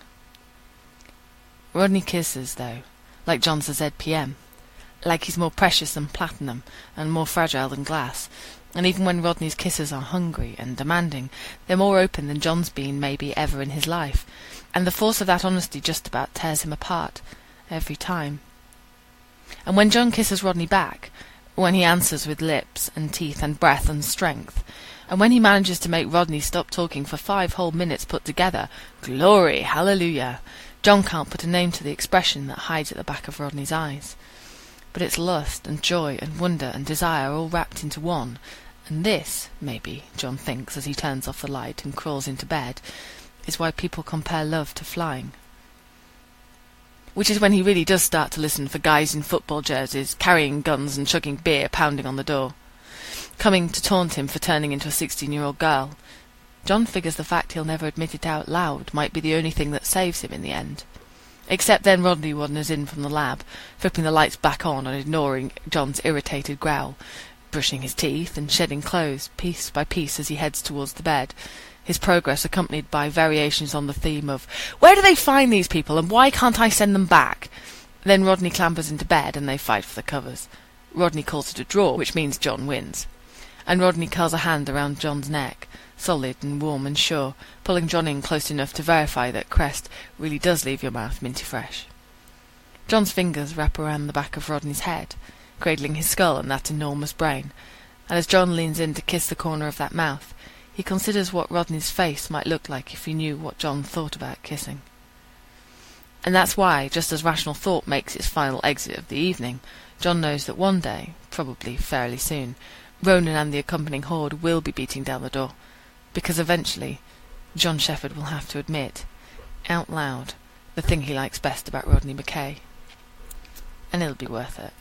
Rodney kisses, though, like John's a Z P M, like he's more precious than platinum and more fragile than glass, and even when Rodney's kisses are hungry and demanding, they're more open than John's been maybe ever in his life, and the force of that honesty just about tears him apart, every time. And when John kisses Rodney back, when he answers with lips and teeth and breath and strength, and when he manages to make Rodney stop talking for five whole minutes put together, glory, hallelujah, John can't put a name to the expression that hides at the back of Rodney's eyes. But it's lust and joy and wonder and desire all wrapped into one, and this, maybe, John thinks as he turns off the light and crawls into bed, is why people compare love to flying. Which is when he really does start to listen for guys in football jerseys, carrying guns and chugging beer pounding on the door, coming to taunt him for turning into a sixteen-year-old girl. John figures the fact he'll never admit it out loud might be the only thing that saves him in the end. Except then Rodney wanders in from the lab, flipping the lights back on and ignoring John's irritated growl, brushing his teeth and shedding clothes piece by piece as he heads towards the bed, his progress accompanied by variations on the theme of, "Where do they find these people, and why can't I send them back?" Then Rodney clambers into bed and they fight for the covers. Rodney calls it a draw, which means John wins. And Rodney curls a hand around John's neck, solid and warm and sure, pulling John in close enough to verify that Crest really does leave your mouth minty fresh. John's fingers wrap around the back of Rodney's head, cradling his skull and that enormous brain, and as John leans in to kiss the corner of that mouth, he considers what Rodney's face might look like if he knew what John thought about kissing. And that's why, just as rational thought makes its final exit of the evening, John knows that one day, probably fairly soon, Ronan and the accompanying horde will be beating down the door, because eventually John Shepherd will have to admit, out loud, the thing he likes best about Rodney McKay. And it'll be worth it.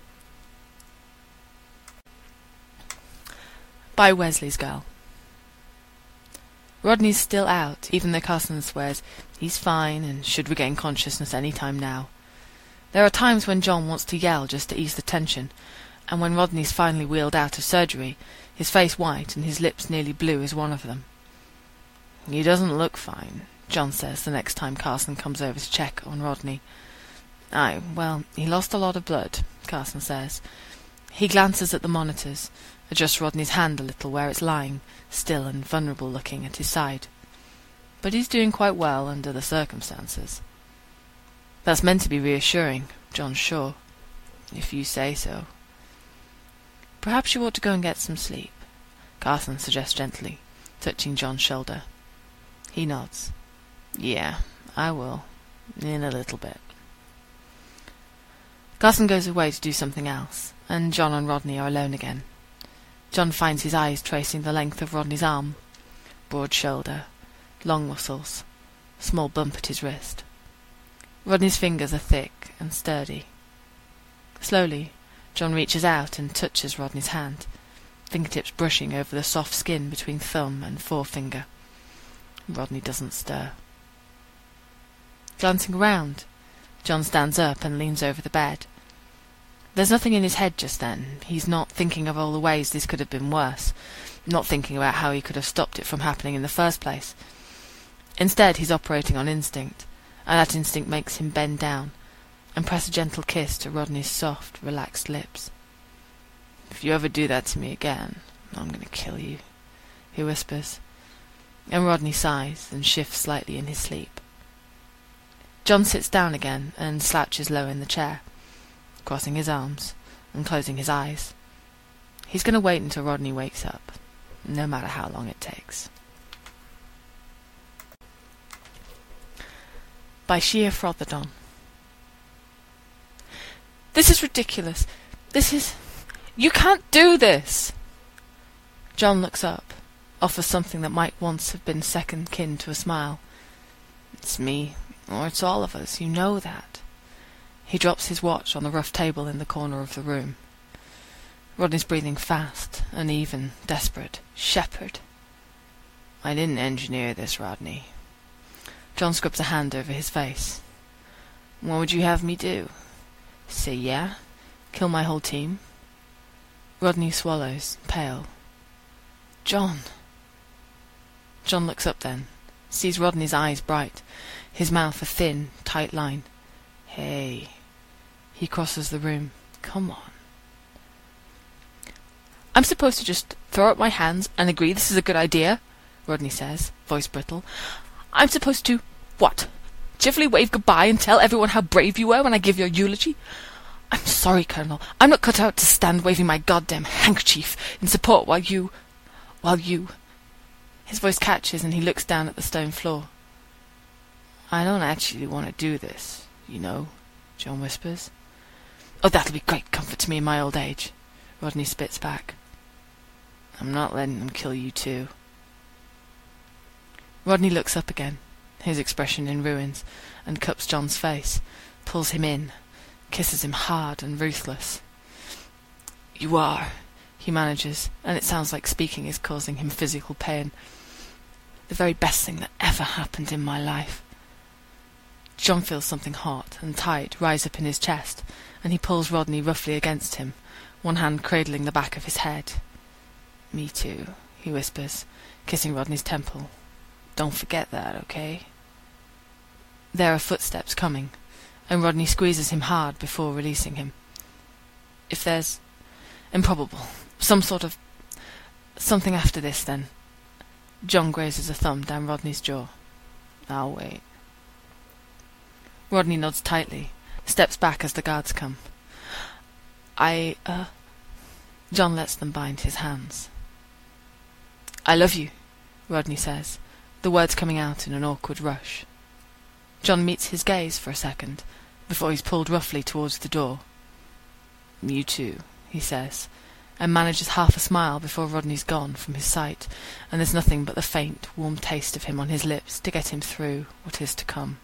By Wesley's Girl. Rodney's still out, even though Carson swears he's fine and should regain consciousness any time now. There are times when John wants to yell just to ease the tension, and when Rodney's finally wheeled out of surgery, his face white and his lips nearly blue is one of them. "He doesn't look fine," John says the next time Carson comes over to check on Rodney. "Aye, well, he lost a lot of blood," Carson says. He glances at the monitors, adjusts Rodney's hand a little where it's lying, still and vulnerable-looking, at his side. But he's doing quite well under the circumstances. That's meant to be reassuring, John's sure. if you say so. Perhaps you ought to go and get some sleep, Carson suggests gently, touching John's shoulder. He nods. Yeah, I will, in a little bit. Carson goes away to do something else, and John and Rodney are alone again. John finds his eyes tracing the length of Rodney's arm. Broad shoulder, long muscles, small bump at his wrist. Rodney's fingers are thick and sturdy. Slowly, John reaches out and touches Rodney's hand, fingertips brushing over the soft skin between thumb and forefinger. Rodney doesn't stir. Glancing around, John stands up and leans over the bed. There's nothing in his head just then. He's not thinking of all the ways this could have been worse, not thinking about how he could have stopped it from happening in the first place. Instead, he's operating on instinct, and that instinct makes him bend down and press a gentle kiss to Rodney's soft, relaxed lips. "If you ever do that to me again, I'm going to kill you," he whispers, and Rodney sighs and shifts slightly in his sleep. John sits down again and slouches low in the chair, crossing his arms and closing his eyes. He's going to wait until Rodney wakes up, no matter how long it takes. By Shea Frothodon. This is ridiculous. This is... You can't do this! John looks up, offers something that might once have been second kin to a smile. It's me, or it's all of us, you know that. He drops his watch on the rough table in the corner of the room. Rodney's breathing fast, uneven, desperate. Shepherd. I didn't engineer this, Rodney. John scrubs a hand over his face. What would you have me do? Say yeah? Kill my whole team? Rodney swallows, pale. John. John looks up then, sees Rodney's eyes bright, his mouth a thin, tight line. Hey. He crosses the room. Come on. I'm supposed to just throw up my hands and agree this is a good idea, Rodney says, voice brittle. I'm supposed to, what? Cheerfully wave goodbye and tell everyone how brave you were when I give your eulogy? I'm sorry, Colonel. I'm not cut out to stand waving my goddamn handkerchief in support while you... while you... His voice catches and he looks down at the stone floor. I don't actually want to do this, you know, John whispers. Oh, that'll be great comfort to me in my old age, Rodney spits back. I'm not letting them kill you too. Rodney looks up again, his expression in ruins, and cups John's face, pulls him in, kisses him hard and ruthless. You are, he manages, and it sounds like speaking is causing him physical pain. The very best thing that ever happened in my life. John feels something hot and tight rise up in his chest, and he pulls Rodney roughly against him, one hand cradling the back of his head. Me too, he whispers, kissing Rodney's temple. Don't forget that, okay? There are footsteps coming, and Rodney squeezes him hard before releasing him. If there's... improbable. Some sort of... something after this, then. John grazes a thumb down Rodney's jaw. I'll wait. Rodney nods tightly, steps back as the guards come. I, uh... John lets them bind his hands. I love you, Rodney says, the words coming out in an awkward rush. John meets his gaze for a second, before he's pulled roughly towards the door. You too, he says, and manages half a smile before Rodney's gone from his sight, and there's nothing but the faint, warm taste of him on his lips to get him through what is to come.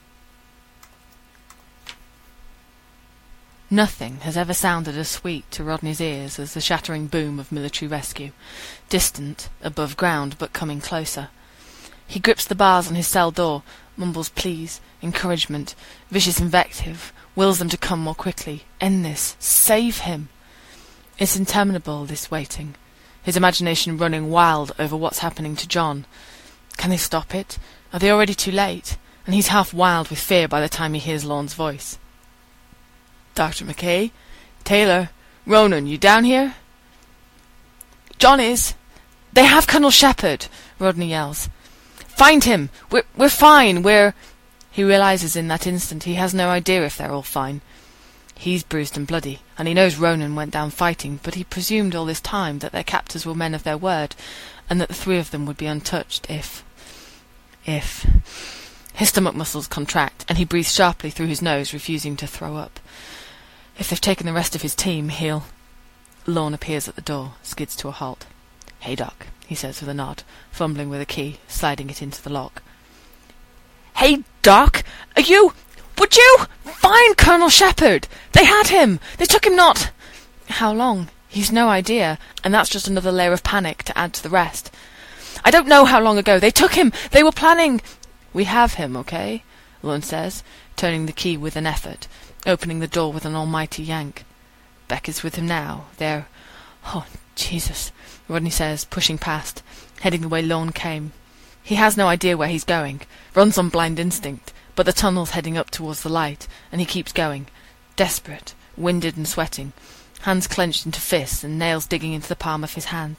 Nothing has ever sounded as sweet to Rodney's ears as the shattering boom of military rescue, distant, above ground, but coming closer. He grips the bars on his cell door, mumbles pleas, encouragement, vicious invective, wills them to come more quickly. End this. Save him. It's interminable, this waiting, his imagination running wild over what's happening to John. Can they stop it? Are they already too late? And he's half wild with fear by the time he hears Lorne's voice. Doctor McKay? Taylor? Ronan, you down here? John is. They have Colonel Shepherd, Rodney yells. Find him! We're, we're fine, we're... He realizes in that instant he has no idea if they're all fine. He's bruised and bloody, and he knows Ronan went down fighting, but he presumed all this time that their captors were men of their word, and that the three of them would be untouched if... if... His stomach muscles contract, and he breathes sharply through his nose, refusing to throw up. If they've taken the rest of his team, he'll... Lorne appears at the door, skids to a halt. "Hey, Doc," he says with a nod, fumbling with a key, sliding it into the lock. "Hey, Doc! Are you... Would you... Find Colonel Shepard! They had him! They took him not... How long? He's no idea, and that's just another layer of panic to add to the rest. I don't know how long ago. They took him! They were planning... We have him, okay? Lorne says, turning the key with an effort, opening the door with an almighty yank. Beck is with him now. They're... Oh, Jesus, Rodney says, pushing past, heading the way Lorne came. He has no idea where he's going, runs on blind instinct, but the tunnel's heading up towards the light, and he keeps going, desperate, winded and sweating, hands clenched into fists and nails digging into the palm of his hand.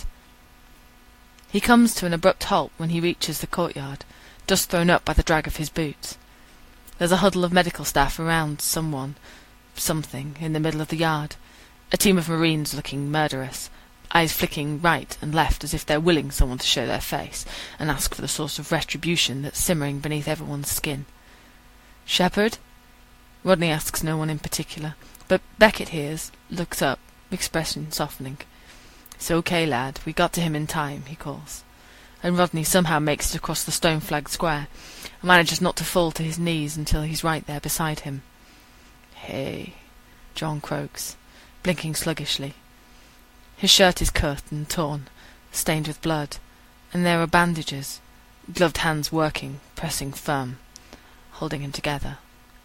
He comes to an abrupt halt when he reaches the courtyard, dust thrown up by the drag of his boots. There's a huddle of medical staff around someone, something, in the middle of the yard, a team of Marines looking murderous, eyes flicking right and left as if they're willing someone to show their face and ask for the source of retribution that's simmering beneath everyone's skin. "Shepard?" Rodney asks no one in particular, but Beckett hears, looks up, expression softening. "It's okay, lad. We got to him in time," he calls. And Rodney somehow makes it across the stone-flagged square, and manages not to fall to his knees until he's right there beside him. "Hey," John croaks, blinking sluggishly. His shirt is cut and torn, stained with blood, and there are bandages, gloved hands working, pressing firm, holding him together.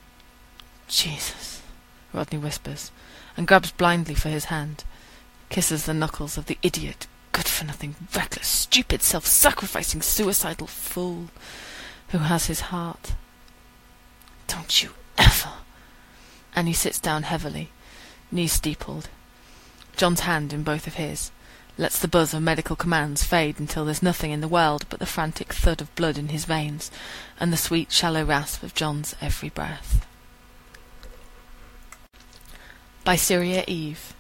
"Jesus," Rodney whispers, and grabs blindly for his hand, kisses the knuckles of the idiot, good-for-nothing, reckless, stupid, self-sacrificing, suicidal fool who has his heart. "Don't you ever..." And he sits down heavily, knees steepled. John's hand in both of his, lets the buzz of medical commands fade until there's nothing in the world but the frantic thud of blood in his veins and the sweet, shallow rasp of John's every breath. By Syria Eve.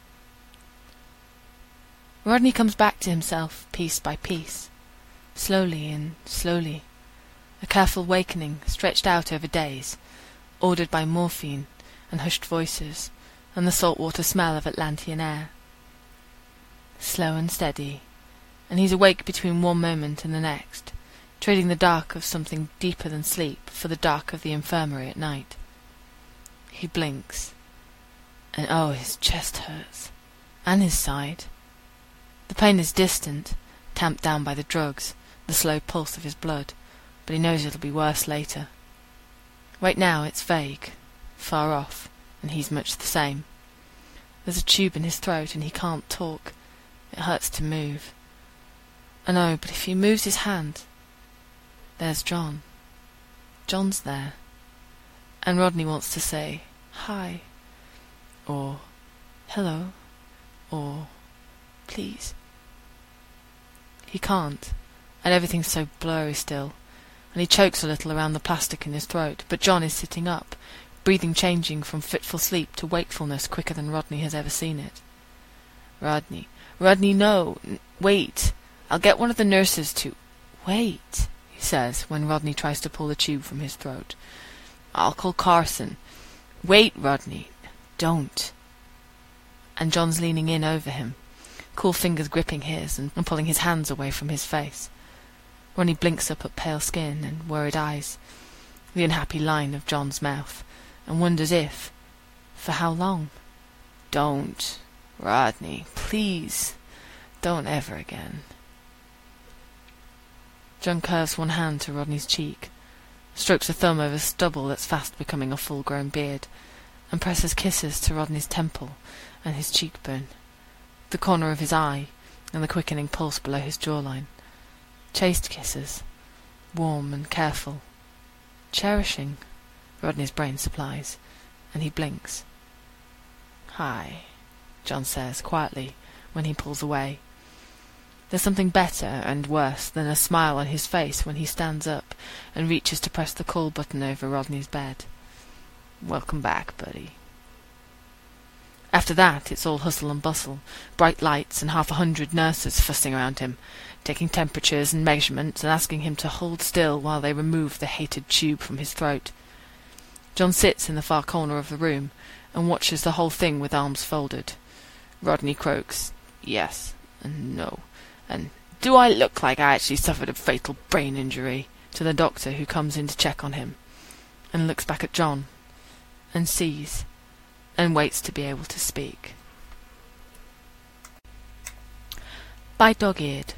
Rodney comes back to himself piece by piece, slowly and slowly, a careful wakening stretched out over days, ordered by morphine and hushed voices and the salt-water smell of Atlantean air. Slow and steady, and he's awake between one moment and the next, trading the dark of something deeper than sleep for the dark of the infirmary at night. He blinks, and oh, his chest hurts, and his side. The pain is distant, tamped down by the drugs, the slow pulse of his blood, but he knows it'll be worse later. Right now it's vague, far off, and he's much the same. There's a tube in his throat and he can't talk. It hurts to move. I know, but if he moves his hand... There's John. John's there. And Rodney wants to say, "Hi," or "Hello," or "Please." He can't, and everything's so blurry still, and he chokes a little around the plastic in his throat, but John is sitting up, breathing changing from fitful sleep to wakefulness quicker than Rodney has ever seen it. "Rodney, Rodney, no, N- wait, I'll get one of the nurses to—" "Wait," he says, when Rodney tries to pull the tube from his throat. "I'll call Carson." "Wait, Rodney, don't." And John's leaning in over him, cool fingers gripping his and, and pulling his hands away from his face. Rodney blinks up at pale skin and worried eyes, the unhappy line of John's mouth, and wonders if, for how long. "Don't, Rodney, please, don't ever again." John curves one hand to Rodney's cheek, strokes a thumb over stubble that's fast becoming a full-grown beard, and presses kisses to Rodney's temple and his cheekbone, the corner of his eye, and the quickening pulse below his jawline. Chaste kisses, warm and careful. Cherishing, Rodney's brain supplies, and he blinks. "Hi," John says quietly when he pulls away. There's something better and worse than a smile on his face when he stands up and reaches to press the call button over Rodney's bed. "Welcome back, buddy." After that, it's all hustle and bustle, bright lights and half a hundred nurses fussing around him, taking temperatures and measurements and asking him to hold still while they remove the hated tube from his throat. John sits in the far corner of the room and watches the whole thing with arms folded. Rodney croaks, yes, and no, and do I look like I actually suffered a fatal brain injury? To the doctor who comes in to check on him, and looks back at John, and sees, and waits to be able to speak. By Dog-Eared.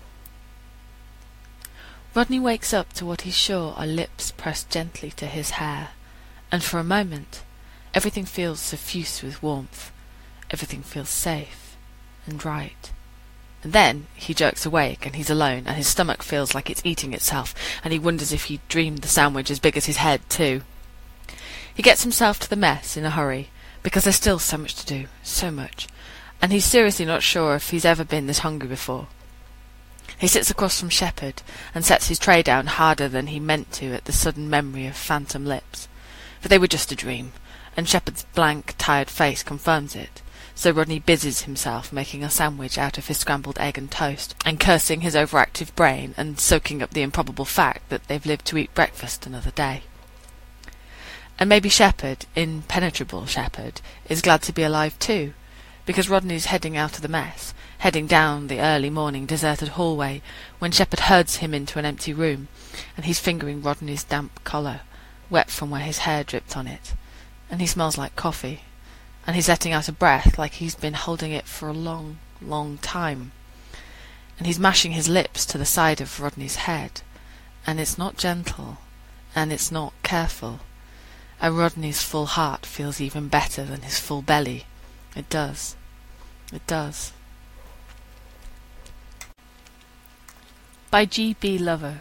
Rodney wakes up to what he's sure are lips pressed gently to his hair, and for a moment everything feels suffused with warmth, everything feels safe and right. And then he jerks awake, and he's alone, and his stomach feels like it's eating itself, and he wonders if he'd dreamed the sandwich as big as his head, too. He gets himself to the mess in a hurry, because there's still so much to do, so much, and he's seriously not sure if he's ever been this hungry before. He sits across from Shepherd, and sets his tray down harder than he meant to at the sudden memory of phantom lips. For they were just a dream, and Shepherd's blank, tired face confirms it. So Rodney busies himself making a sandwich out of his scrambled egg and toast, and cursing his overactive brain, and soaking up the improbable fact that they've lived to eat breakfast another day. And maybe Shepherd, impenetrable Shepherd, is glad to be alive too, because Rodney's heading out of the mess, heading down the early morning deserted hallway, when Shepherd herds him into an empty room, and he's fingering Rodney's damp collar, wet from where his hair dripped on it, and he smells like coffee. And he's letting out a breath like he's been holding it for a long, long time. And he's mashing his lips to the side of Rodney's head, and it's not gentle, and it's not careful. And Rodney's full heart feels even better than his full belly. It does. It does. By G. B. Lover.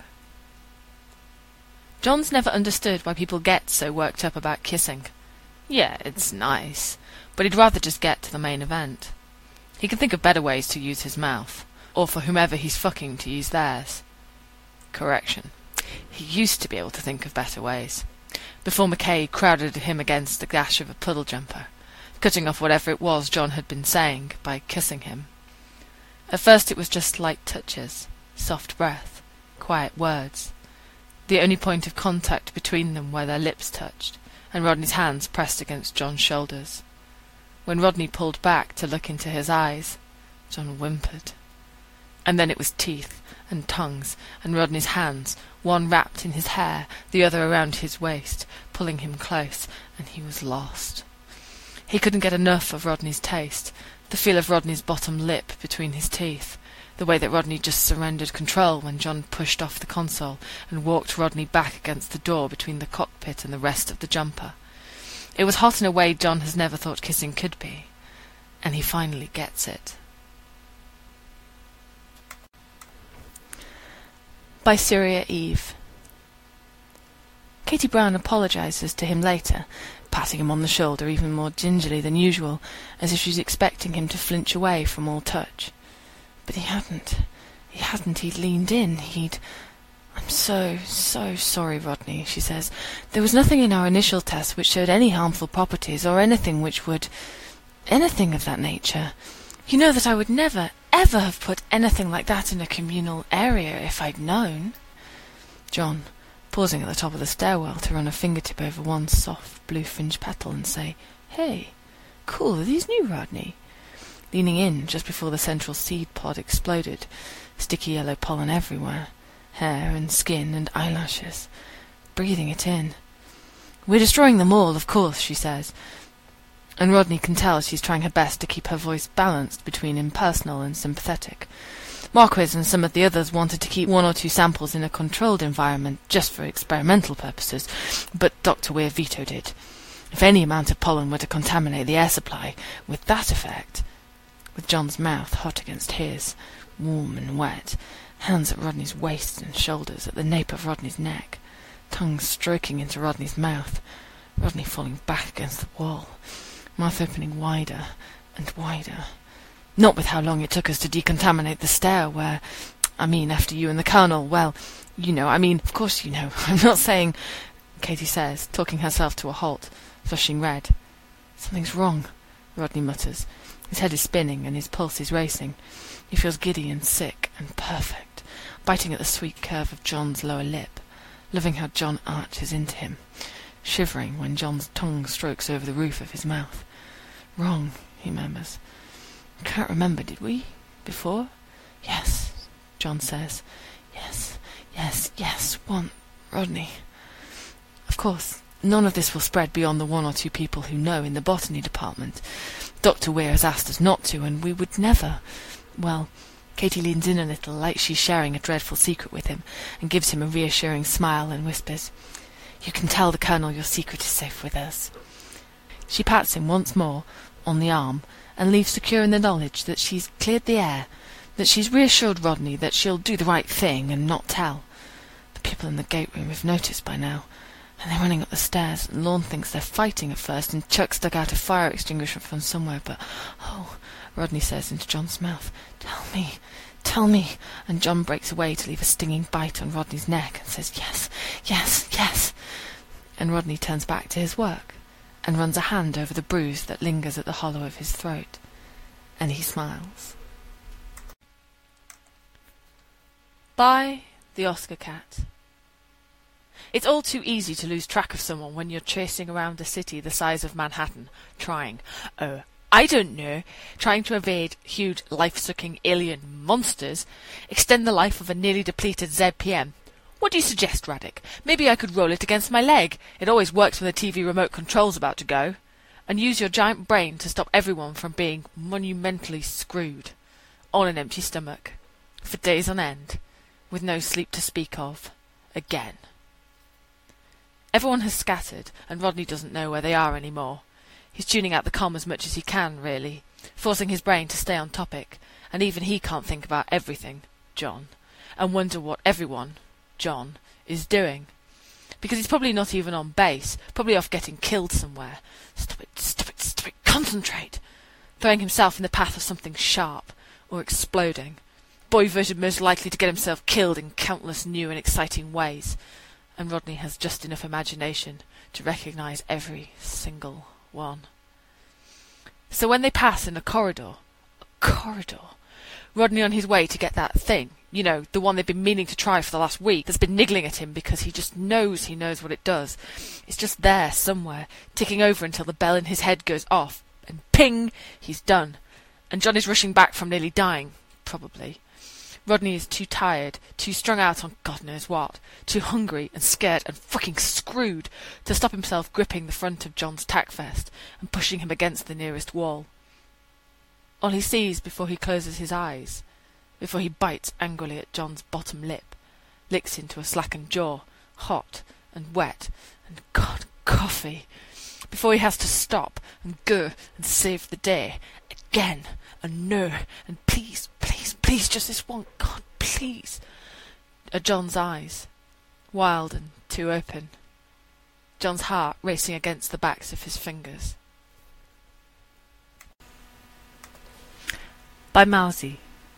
John's never understood why people get so worked up about kissing. Yeah, it's nice, but he'd rather just get to the main event. He can think of better ways to use his mouth, or for whomever he's fucking to use theirs. Correction. He used to be able to think of better ways, before McKay crowded him against the gash of a puddle jumper, cutting off whatever it was John had been saying by kissing him. At first it was just light touches, soft breath, quiet words, the only point of contact between them where their lips touched, and Rodney's hands pressed against John's shoulders. When Rodney pulled back to look into his eyes, John whimpered. And then it was teeth and tongues, and Rodney's hands, one wrapped in his hair, the other around his waist, pulling him close, and he was lost. He couldn't get enough of Rodney's taste, the feel of Rodney's bottom lip between his teeth, the way that Rodney just surrendered control when John pushed off the console and walked Rodney back against the door between the cockpit and the rest of the jumper. It was hot in a way John has never thought kissing could be, and he finally gets it. By Syria Eve. Katie Brown apologizes to him later, patting him on the shoulder even more gingerly than usual, as if she's expecting him to flinch away from all touch. But he hadn't. He hadn't. He'd leaned in. He'd... I'm so, so sorry, Rodney, she says. There was nothing in our initial test which showed any harmful properties, or anything which would... anything of that nature. You know that I would never, ever have put anything like that in a communal area if I'd known. John, pausing at the top of the stairwell to run a fingertip over one soft blue fringe petal and say, Hey, cool, are these new, Rodney? Leaning in just before the central seed pod exploded, sticky yellow pollen everywhere, hair and skin and eyelashes, breathing it in. We're destroying them all, of course, she says, and Rodney can tell she's trying her best to keep her voice balanced between impersonal and sympathetic. Marquez and some of the others wanted to keep one or two samples in a controlled environment just for experimental purposes, but Doctor Weir vetoed it. If any amount of pollen were to contaminate the air supply, with that effect... With John's mouth hot against his, warm and wet, hands at Rodney's waist and shoulders, at the nape of Rodney's neck, tongue stroking into Rodney's mouth, Rodney falling back against the wall, mouth opening wider and wider. Not with how long it took us to decontaminate the stair where... I mean, after you and the Colonel, well, you know, I mean, of course you know. I'm not saying... Katie says, talking herself to a halt, flushing red. Something's wrong. Rodney mutters. His head is spinning and his pulse is racing. He feels giddy and sick and perfect, biting at the sweet curve of John's lower lip, loving how John arches into him, shivering when John's tongue strokes over the roof of his mouth. Wrong, he murmurs. Can't remember, did we? Before? Yes, John says. Yes, yes, yes, want Rodney. Of course, none of this will spread beyond the one or two people who know in the botany department. Doctor Weir has asked us not to, and we would never. Well, Katy leans in a little, like she's sharing a dreadful secret with him, and gives him a reassuring smile and whispers, "You can tell the Colonel your secret is safe with us." She pats him once more on the arm, and leaves secure in the knowledge that she's cleared the air, that she's reassured Rodney that she'll do the right thing and not tell. The people in the gate room have noticed by now, and they're running up the stairs, and Lorne thinks they're fighting at first, and Chuck stuck out a fire extinguisher from somewhere, but, oh, Rodney says into John's mouth, "Tell me, tell me," and John breaks away to leave a stinging bite on Rodney's neck and says, "Yes, yes, yes," and Rodney turns back to his work and runs a hand over the bruise that lingers at the hollow of his throat, and he smiles. By the Oscar Cat. It's all too easy to lose track of someone when you're chasing around a city the size of Manhattan, trying, oh, I don't know, trying to evade huge life-sucking alien monsters, extend the life of a nearly depleted Z P M. What do you suggest, Radek? Maybe I could roll it against my leg. It always works when the T V remote control's about to go. And use your giant brain to stop everyone from being monumentally screwed. On an empty stomach. For days on end. With no sleep to speak of. Again. Everyone has scattered, and Rodney doesn't know where they are any more. He's tuning out the comm as much as he can, really, forcing his brain to stay on topic, and even he can't think about everything, John, and wonder what everyone, John, is doing. Because he's probably not even on base, probably off getting killed somewhere. Stop it, stop it, stop it, concentrate! Throwing himself in the path of something sharp, or exploding. Boy voted most likely to get himself killed in countless new and exciting ways. And Rodney has just enough imagination to recognise every single one. So when they pass in a corridor, a corridor, Rodney on his way to get that thing, you know, the one they've been meaning to try for the last week, that's been niggling at him because he just knows he knows what it does. It's just there somewhere, ticking over until the bell in his head goes off, and ping, he's done. And John is rushing back from nearly dying, probably. Rodney is too tired, too strung out on God knows what, too hungry and scared and fucking screwed to stop himself gripping the front of John's tack vest and pushing him against the nearest wall. All he sees before he closes his eyes, before he bites angrily at John's bottom lip, licks into a slackened jaw, hot and wet and God, coffee, before he has to stop and go and save the day, again, and no, and please, please, please, just this one, God, please, are John's eyes, wild and too open, John's heart racing against the backs of his fingers. By Mousy.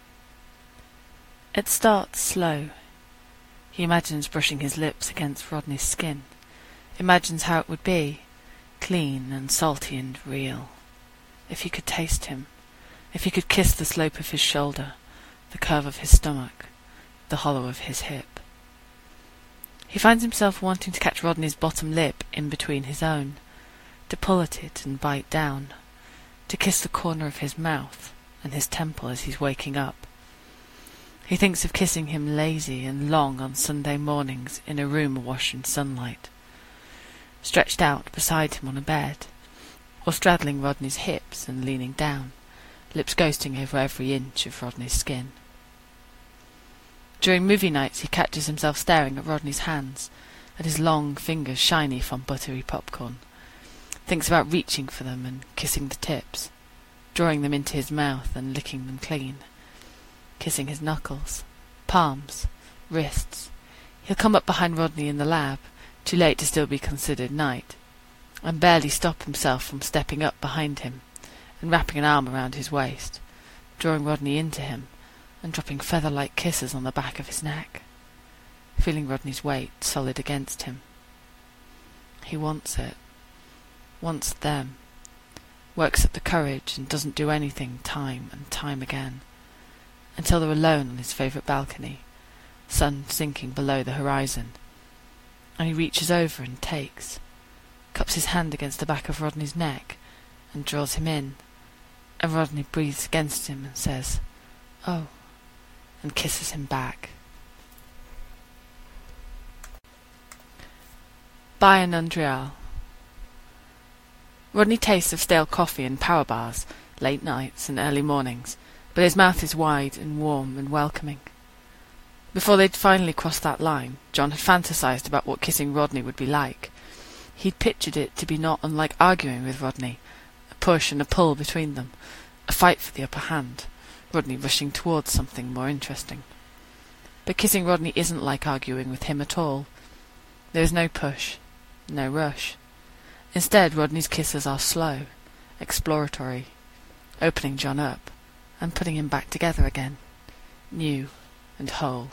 It starts slow. He imagines brushing his lips against Rodney's skin, imagines how it would be, clean and salty and real, if he could taste him, if he could kiss the slope of his shoulder, the curve of his stomach, the hollow of his hip. He finds himself wanting to catch Rodney's bottom lip in between his own, to pull at it and bite down, to kiss the corner of his mouth and his temple as he's waking up. He thinks of kissing him lazy and long on Sunday mornings in a room awash in sunlight, stretched out beside him on a bed, or straddling Rodney's hips and leaning down, lips ghosting over every inch of Rodney's skin. During movie nights he catches himself staring at Rodney's hands, at his long fingers shiny from buttery popcorn, thinks about reaching for them and kissing the tips, drawing them into his mouth and licking them clean, kissing his knuckles, palms, wrists. He'll come up behind Rodney in the lab, too late to still be considered night, and barely stop himself from stepping up behind him and wrapping an arm around his waist, drawing Rodney into him and dropping feather-like kisses on the back of his neck, feeling Rodney's weight solid against him. He wants it, wants them, works up the courage and doesn't do anything time and time again, until they're alone on his favourite balcony, sun sinking below the horizon, and he reaches over and takes, cups his hand against the back of Rodney's neck and draws him in, and Rodney breathes against him and says, "Oh," and kisses him back. By Nundrial. Rodney tastes of stale coffee and power bars, late nights and early mornings, but his mouth is wide and warm and welcoming. Before they'd finally crossed that line, John had fantasized about what kissing Rodney would be like. He'd pictured it to be not unlike arguing with Rodney, a push and a pull between them, a fight for the upper hand, Rodney rushing towards something more interesting. But kissing Rodney isn't like arguing with him at all. There is no push, no rush. Instead, Rodney's kisses are slow, exploratory, opening John up and putting him back together again, new and whole.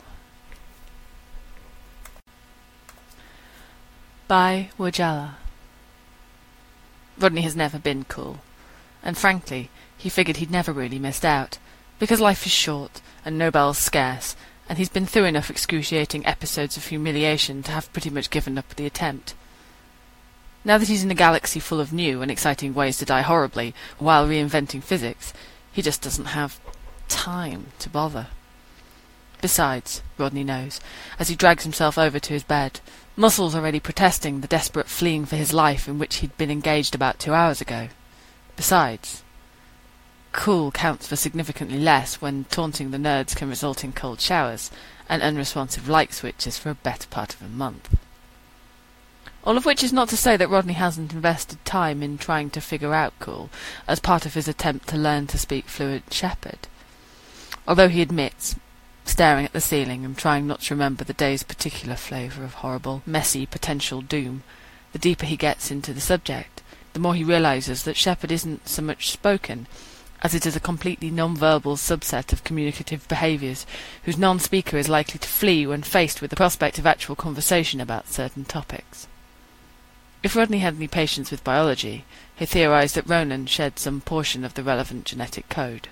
By Wojala. Rodney has never been cool, and frankly, he figured he'd never really missed out, because life is short and Nobel's scarce, and he's been through enough excruciating episodes of humiliation to have pretty much given up the attempt. Now that he's in a galaxy full of new and exciting ways to die horribly while reinventing physics, he just doesn't have time to bother. Besides, Rodney knows, as he drags himself over to his bed, muscles already protesting the desperate fleeing for his life in which he'd been engaged about two hours ago. Besides, cool counts for significantly less when taunting the nerds can result in cold showers and unresponsive light switches for a better part of a month. All of which is not to say that Rodney hasn't invested time in trying to figure out cool as part of his attempt to learn to speak fluent Shepherd. Although he admits, staring at the ceiling and trying not to remember the day's particular flavour of horrible, messy potential doom, the deeper he gets into the subject, the more he realises that Shepherd isn't so much spoken, as it is a completely non-verbal subset of communicative behaviours whose non-speaker is likely to flee when faced with the prospect of actual conversation about certain topics. If Rodney had any patience with biology, he theorised that Ronan shared some portion of the relevant genetic code.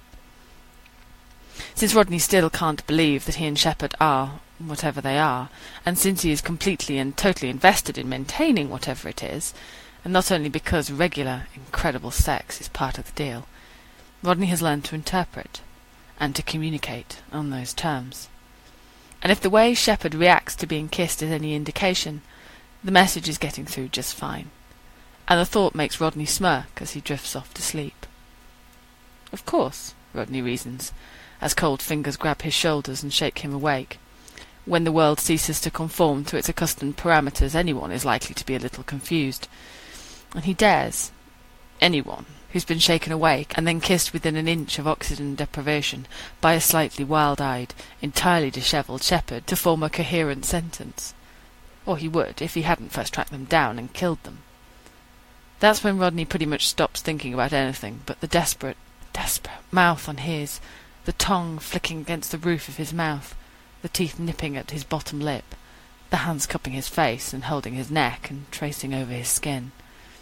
Since Rodney still can't believe that he and Shepherd are whatever they are, and since he is completely and totally invested in maintaining whatever it is, and not only because regular, incredible sex is part of the deal, Rodney has learned to interpret, and to communicate on those terms. And if the way Shepherd reacts to being kissed is any indication, the message is getting through just fine, and the thought makes Rodney smirk as he drifts off to sleep. Of course, Rodney reasons, as cold fingers grab his shoulders and shake him awake. When the world ceases to conform to its accustomed parameters, anyone is likely to be a little confused. And he dares, anyone who's been shaken awake and then kissed within an inch of oxygen deprivation by a slightly wild-eyed, entirely dishevelled Shepherd, to form a coherent sentence. Or he would, if he hadn't first tracked them down and killed them. That's when Rodney pretty much stops thinking about anything but the desperate, desperate mouth on his, the tongue flicking against the roof of his mouth, the teeth nipping at his bottom lip, the hands cupping his face and holding his neck and tracing over his skin.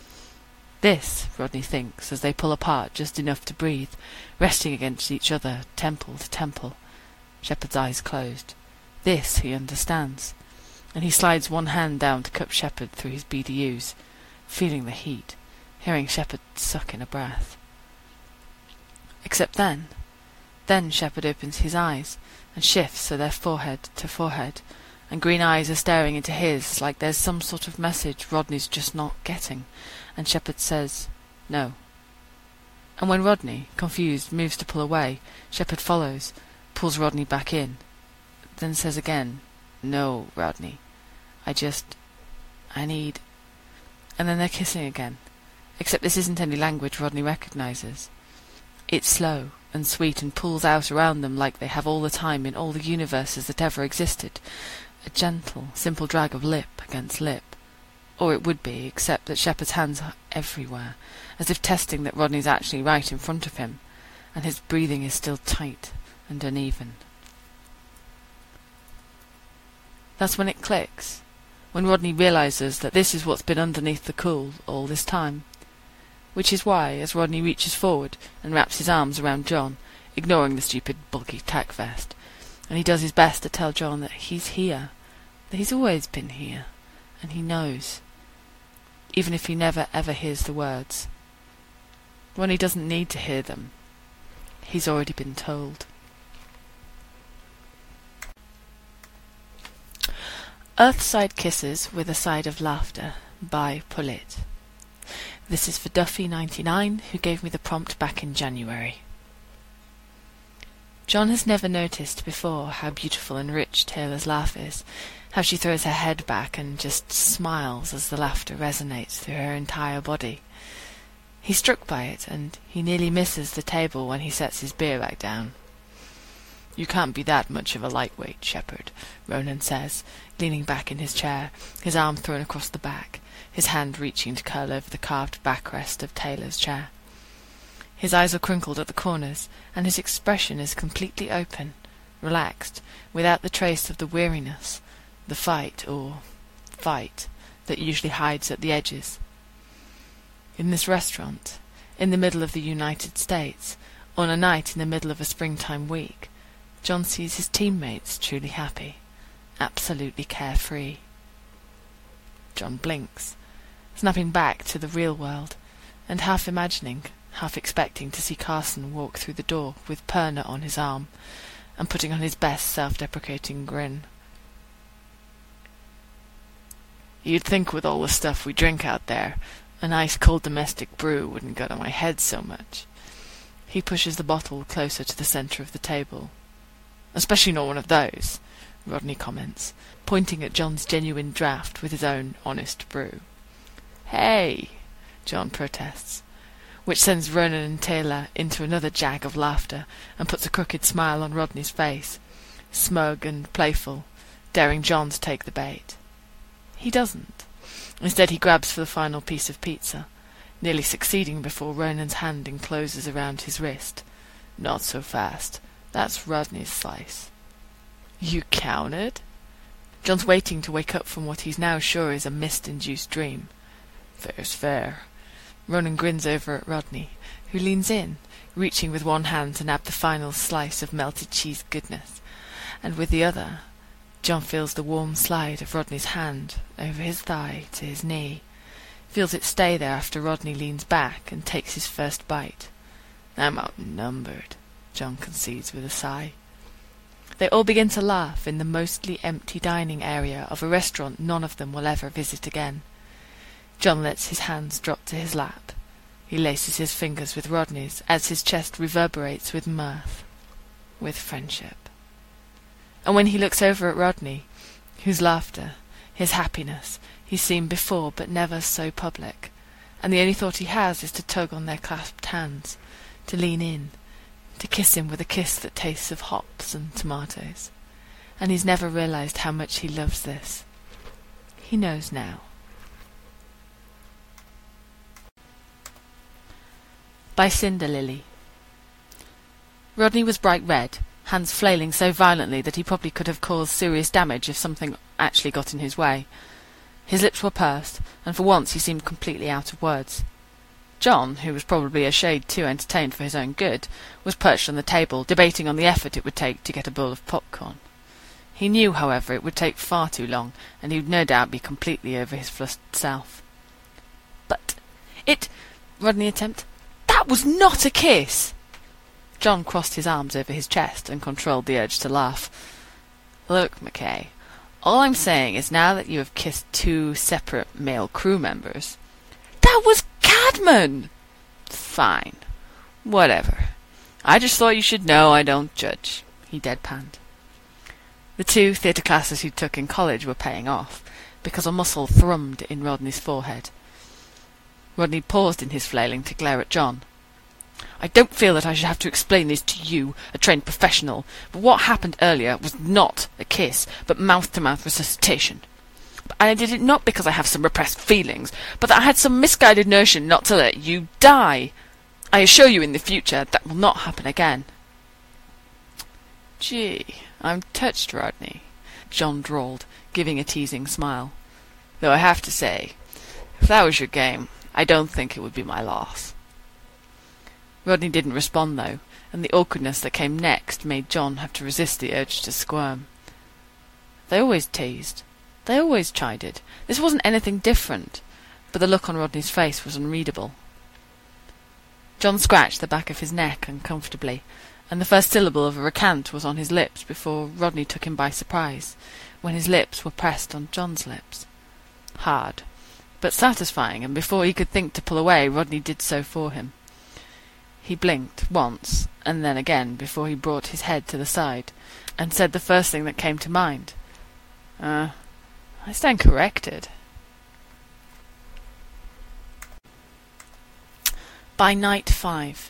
This, Rodney thinks, as they pull apart just enough to breathe, resting against each other, temple to temple, Shepherd's eyes closed. This he understands, and he slides one hand down to cup Shepherd through his B D Us, feeling the heat, hearing Shepherd suck in a breath. Except then, then Shepherd opens his eyes, and shifts so they're forehead to forehead, and green eyes are staring into his like there's some sort of message Rodney's just not getting, and Shepherd says, "No." And when Rodney, confused, moves to pull away, Shepherd follows, pulls Rodney back in, then says again, "No, Rodney. I just... I need..." And then they're kissing again, except this isn't any language Rodney recognises. It's slow and sweet and pulls out around them like they have all the time in all the universes that ever existed, a gentle, simple drag of lip against lip. Or it would be, except that Shepherd's hands are everywhere, as if testing that Rodney's actually right in front of him, and his breathing is still tight and uneven. That's when it clicks, when Rodney realises that this is what's been underneath the cool all this time. which is why, as Rodney reaches forward and wraps his arms around John, ignoring the stupid bulky tack vest, and he does his best to tell John that he's here, that he's always been here, and he knows, even if he never ever hears the words. When he doesn't need to hear them, he's already been told. Earthside Kisses with a Side of Laughter by Paulit. This is for Duffy ninety-nine, who gave me the prompt back in January. John has never noticed before how beautiful and rich Taylor's laugh is, how she throws her head back and just smiles as the laughter resonates through her entire body. He's struck by it, and he nearly misses the table when he sets his beer back down. "You can't be that much of a lightweight, Shepherd," Ronan says, leaning back in his chair, his arm thrown across the back, his hand reaching to curl over the carved backrest of Taylor's chair. His eyes are crinkled at the corners, and his expression is completely open, relaxed, without the trace of the weariness, the fight, or fight, that usually hides at the edges. In this restaurant, in the middle of the United States, on a night in the middle of a springtime week, John sees his teammates truly happy, absolutely carefree. John blinks, snapping back to the real world, and half imagining, half expecting to see Carson walk through the door with Perna on his arm, and putting on his best self-deprecating grin. "You'd think with all the stuff we drink out there, a nice cold domestic brew wouldn't get on my head so much." He pushes the bottle closer to the centre of the table. "Especially not one of those," Rodney comments, pointing at John's genuine draught with his own honest brew. "Hey!" John protests, which sends Ronan and Taylor into another jag of laughter and puts a crooked smile on Rodney's face, smug and playful, daring John to take the bait. He doesn't. Instead he grabs for the final piece of pizza, nearly succeeding before Ronan's hand encloses around his wrist. "Not so fast. That's Rodney's slice." "You counted?" John's waiting to wake up from what he's now sure is a mist-induced dream. "Fair's fair." Ronan grins over at Rodney, who leans in, reaching with one hand to nab the final slice of melted cheese goodness, and with the other, John feels the warm slide of Rodney's hand over his thigh to his knee, feels it stay there after Rodney leans back and takes his first bite. "I'm outnumbered," John concedes with a sigh. They all begin to laugh in the mostly empty dining area of a restaurant none of them will ever visit again. John lets his hands drop to his lap. He laces his fingers with Rodney's as his chest reverberates with mirth, with friendship. And when he looks over at Rodney, whose laughter, his happiness, he's seen before but never so public, and the only thought he has is to tug on their clasped hands, to lean in, to kiss him with a kiss that tastes of hops and tomatoes. And he's never realized how much he loves this. He knows now. By Cinder Lily. Rodney was bright red, hands flailing so violently that he probably could have caused serious damage if something actually got in his way. His lips were pursed, and for once he seemed completely out of words. John, who was probably a shade too entertained for his own good, was perched on the table, debating on the effort it would take to get a bowl of popcorn. He knew, however, it would take far too long, and he would no doubt be completely over his flustered self. "But it—" Rodney attempted. "That was not a kiss!" John crossed his arms over his chest and controlled the urge to laugh. "Look, McKay, all I'm saying is now that you have kissed two separate male crew members—" "That was Cadman!" "Fine. Whatever. I just thought you should know I don't judge," he deadpanned. The two theatre classes he took in college were paying off, because a muscle thrummed in Rodney's forehead. Rodney paused in his flailing to glare at John. "I don't feel that I should have to explain this to you, a trained professional, but what happened earlier was not a kiss, but mouth-to-mouth resuscitation. And I did it not because I have some repressed feelings, but that I had some misguided notion not to let you die. I assure you in the future that will not happen again." "Gee, I'm touched, Rodney," John drawled, giving a teasing smile. "Though I have to say, if that was your game, I don't think it would be my loss." Rodney didn't respond, though, and the awkwardness that came next made John have to resist the urge to squirm. They always teased. They always chided. This wasn't anything different, but the look on Rodney's face was unreadable. John scratched the back of his neck uncomfortably, and the first syllable of a recant was on his lips before Rodney took him by surprise, when his lips were pressed on John's lips. Hard, but satisfying, and before he could think to pull away, Rodney did so for him. He blinked once, and then again, before he brought his head to the side, and said the first thing that came to mind. Uh, I stand corrected. By night five.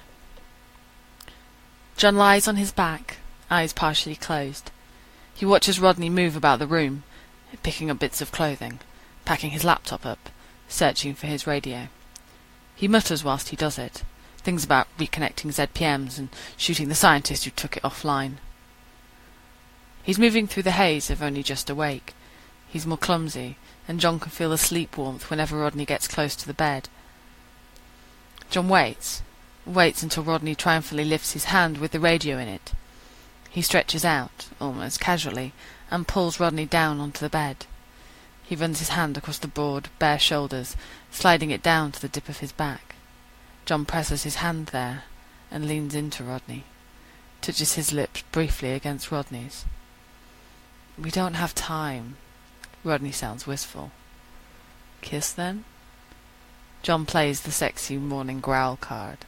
John lies on his back, eyes partially closed. He watches Rodney move about the room, picking up bits of clothing, packing his laptop up, searching for his radio. He mutters whilst he does it, things about reconnecting Z P Ms and shooting the scientist who took it offline. He's moving through the haze of only just awake. He's more clumsy, and John can feel the sleep warmth whenever Rodney gets close to the bed. John waits, waits until Rodney triumphantly lifts his hand with the radio in it. He stretches out, almost casually, and pulls Rodney down onto the bed. He runs his hand across the broad, bare shoulders, sliding it down to the dip of his back. John presses his hand there, and leans into Rodney, touches his lips briefly against Rodney's. "We don't have time." Rodney sounds wistful. "Kiss, then?" John plays the sexy morning growl card.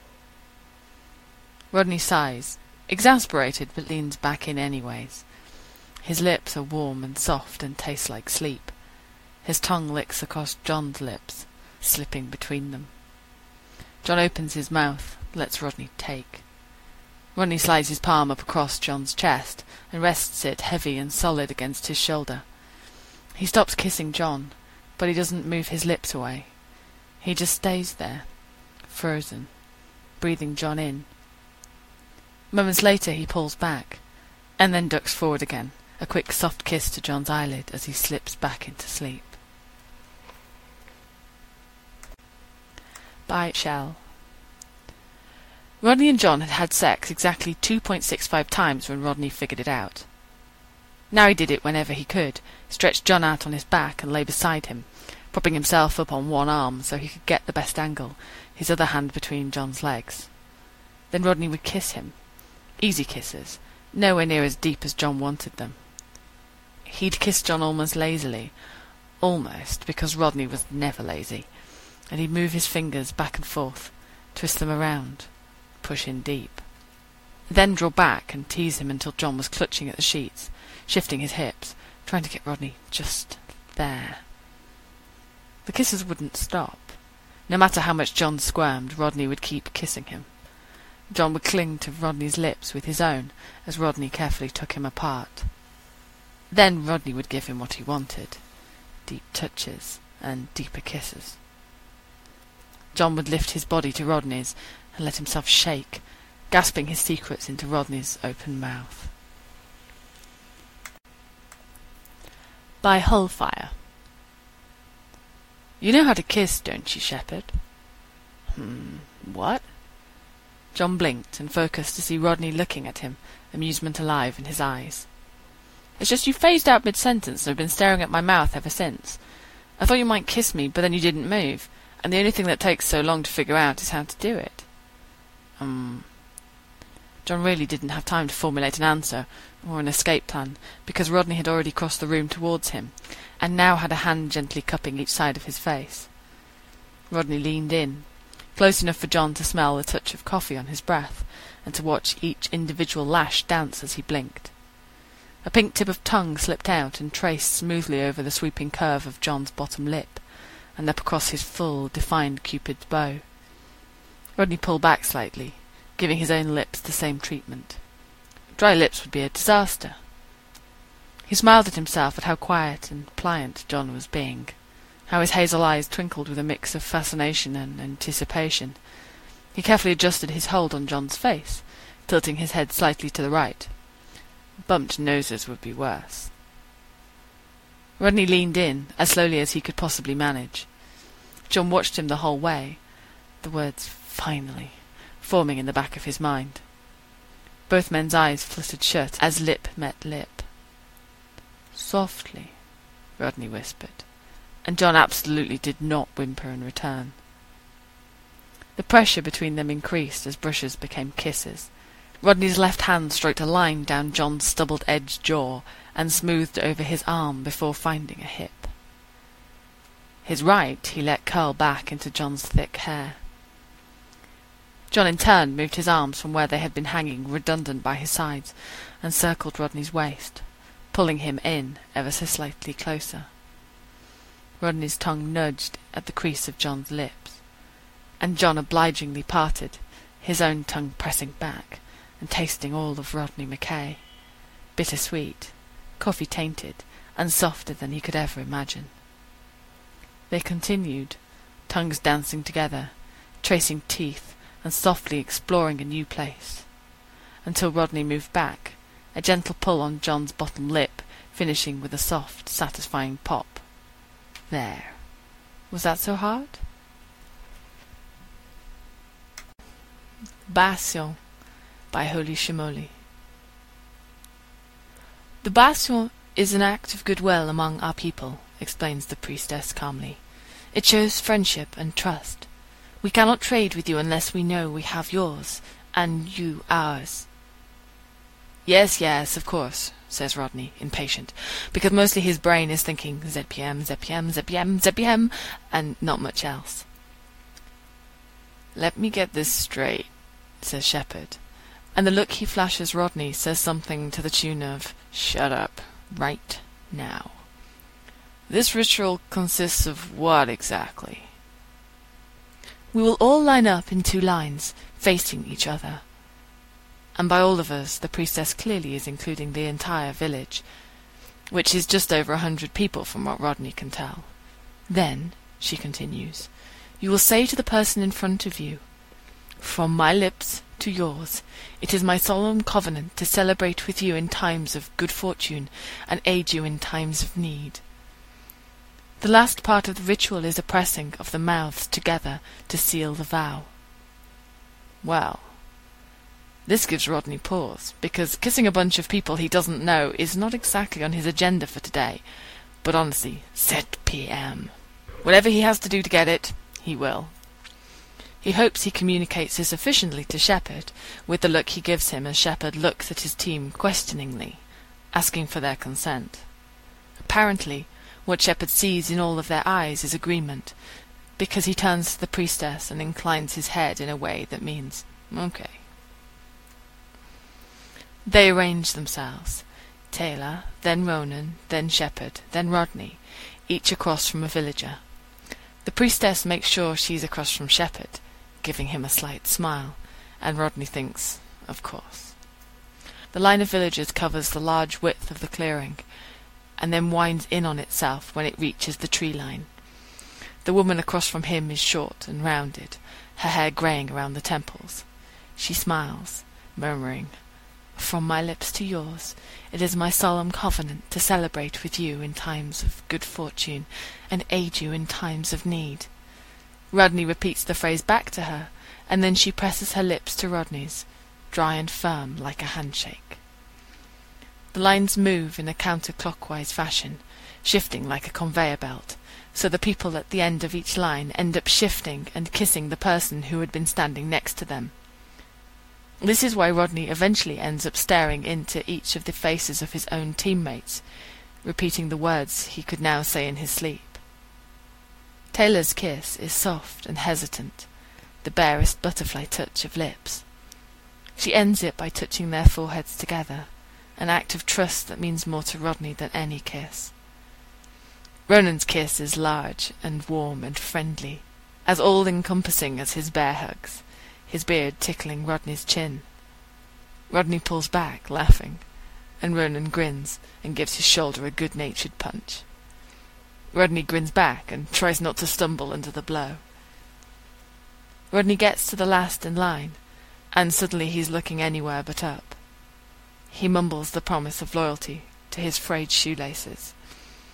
Rodney sighs, exasperated, but leans back in anyways. His lips are warm and soft and taste like sleep. His tongue licks across John's lips, slipping between them. John opens his mouth, lets Rodney take. Rodney slides his palm up across John's chest and rests it heavy and solid against his shoulder. He stops kissing John, but he doesn't move his lips away. He just stays there, frozen, breathing John in. Moments later he pulls back, and then ducks forward again, a quick soft kiss to John's eyelid as he slips back into sleep. By Shell. Rodney and John had had sex exactly two point six five times when Rodney figured it out. Now he did it whenever he could, stretched John out on his back and lay beside him, propping himself up on one arm so he could get the best angle, his other hand between John's legs. Then Rodney would kiss him. Easy kisses, nowhere near as deep as John wanted them. He'd kiss John almost lazily, almost, because Rodney was never lazy, and he'd move his fingers back and forth, twist them around, push in deep. Then draw back and tease him until John was clutching at the sheets, shifting his hips, trying to get Rodney just there. The kisses wouldn't stop. No matter how much John squirmed, Rodney would keep kissing him. John would cling to Rodney's lips with his own as Rodney carefully took him apart. Then Rodney would give him what he wanted, deep touches and deeper kisses. John would lift his body to Rodney's and let himself shake, gasping his secrets into Rodney's open mouth. By Hullfire. You know how to kiss, don't you, Shepherd? Hmm, what? John blinked and focused to see Rodney looking at him, amusement alive in his eyes. It's just you phased out mid-sentence and have been staring at my mouth ever since. I thought you might kiss me, but then you didn't move, and the only thing that takes so long to figure out is how to do it. Um... John really didn't have time to formulate an answer, or an escape plan, because Rodney had already crossed the room towards him, and now had a hand gently cupping each side of his face. Rodney leaned in, close enough for John to smell the touch of coffee on his breath, and to watch each individual lash dance as he blinked. A pink tip of tongue slipped out and traced smoothly over the sweeping curve of John's bottom lip, and up across his full, defined Cupid's bow. Rodney pulled back slightly, giving his own lips the same treatment. Dry lips would be a disaster. He smiled at himself at how quiet and pliant John was being, how his hazel eyes twinkled with a mix of fascination and anticipation. He carefully adjusted his hold on John's face, tilting his head slightly to the right. Bumped noses would be worse. Rodney leaned in, as slowly as he could possibly manage. John watched him the whole way, the words "finally" forming in the back of his mind. Both men's eyes fluttered shut as lip met lip. "Softly," Rodney whispered, and John absolutely did not whimper in return. The pressure between them increased as brushes became kisses. Rodney's left hand stroked a line down John's stubbled-edged jaw and smoothed over his arm before finding a hip. His right he let curl back into John's thick hair. John in turn moved his arms from where they had been hanging redundant by his sides and circled Rodney's waist, pulling him in ever so slightly closer. Rodney's tongue nudged at the crease of John's lips, and John obligingly parted, his own tongue pressing back and tasting all of Rodney Mackay, bitter-sweet, coffee-tainted, and softer than he could ever imagine. They continued, tongues dancing together, tracing teeth, and softly exploring a new place, until Rodney moved back, a gentle pull on John's bottom lip, finishing with a soft, satisfying pop. There. Was that so hard? Bastion by Holy Shimoli. The bastion is an act of goodwill among our people, explains the priestess calmly. It shows friendship and trust. We cannot trade with you unless we know we have yours, and you ours. Yes, yes, of course, says Rodney, impatient, because mostly his brain is thinking Z P M, Z P M, Z P M, Z P M, and not much else. Let me get this straight, says Shepherd, and the look he flashes Rodney says something to the tune of, shut up, right now. This ritual consists of what exactly? We will all line up in two lines, facing each other. And by all of us, the priestess clearly is including the entire village, which is just over a hundred people from what Rodney can tell. Then, she continues, you will say to the person in front of you, from my lips to yours, it is my solemn covenant to celebrate with you in times of good fortune and aid you in times of need. The last part of the ritual is a pressing of the mouths together to seal the vow. Well, this gives Rodney pause, because kissing a bunch of people he doesn't know is not exactly on his agenda for today, but honestly, Z P M. Whatever he has to do to get it, he will. He hopes he communicates this efficiently to Shepherd, with the look he gives him as Shepherd looks at his team questioningly, asking for their consent. Apparently, what Shepherd sees in all of their eyes is agreement, because he turns to the priestess and inclines his head in a way that means, okay. They arrange themselves, Taylor, then Ronan, then Shepherd, then Rodney, each across from a villager. The priestess makes sure she's across from Shepherd, giving him a slight smile, and Rodney thinks, of course. The line of villagers covers the large width of the clearing, and then winds in on itself when it reaches the tree line. The woman across from him is short and rounded, her hair greying around the temples. She smiles, murmuring, from my lips to yours, it is my solemn covenant to celebrate with you in times of good fortune and aid you in times of need. Rodney repeats the phrase back to her, and then she presses her lips to Rodney's, dry and firm like a handshake. The lines move in a counterclockwise fashion, shifting like a conveyor belt, so the people at the end of each line end up shifting and kissing the person who had been standing next to them. This is why Rodney eventually ends up staring into each of the faces of his own teammates, repeating the words he could now say in his sleep. Taylor's kiss is soft and hesitant, the barest butterfly touch of lips. She ends it by touching their foreheads together, an act of trust that means more to Rodney than any kiss. Ronan's kiss is large and warm and friendly, as all-encompassing as his bear hugs, his beard tickling Rodney's chin. Rodney pulls back, laughing, and Ronan grins and gives his shoulder a good-natured punch. Rodney grins back and tries not to stumble under the blow. Rodney gets to the last in line, and suddenly he's looking anywhere but up. He mumbles the promise of loyalty to his frayed shoelaces.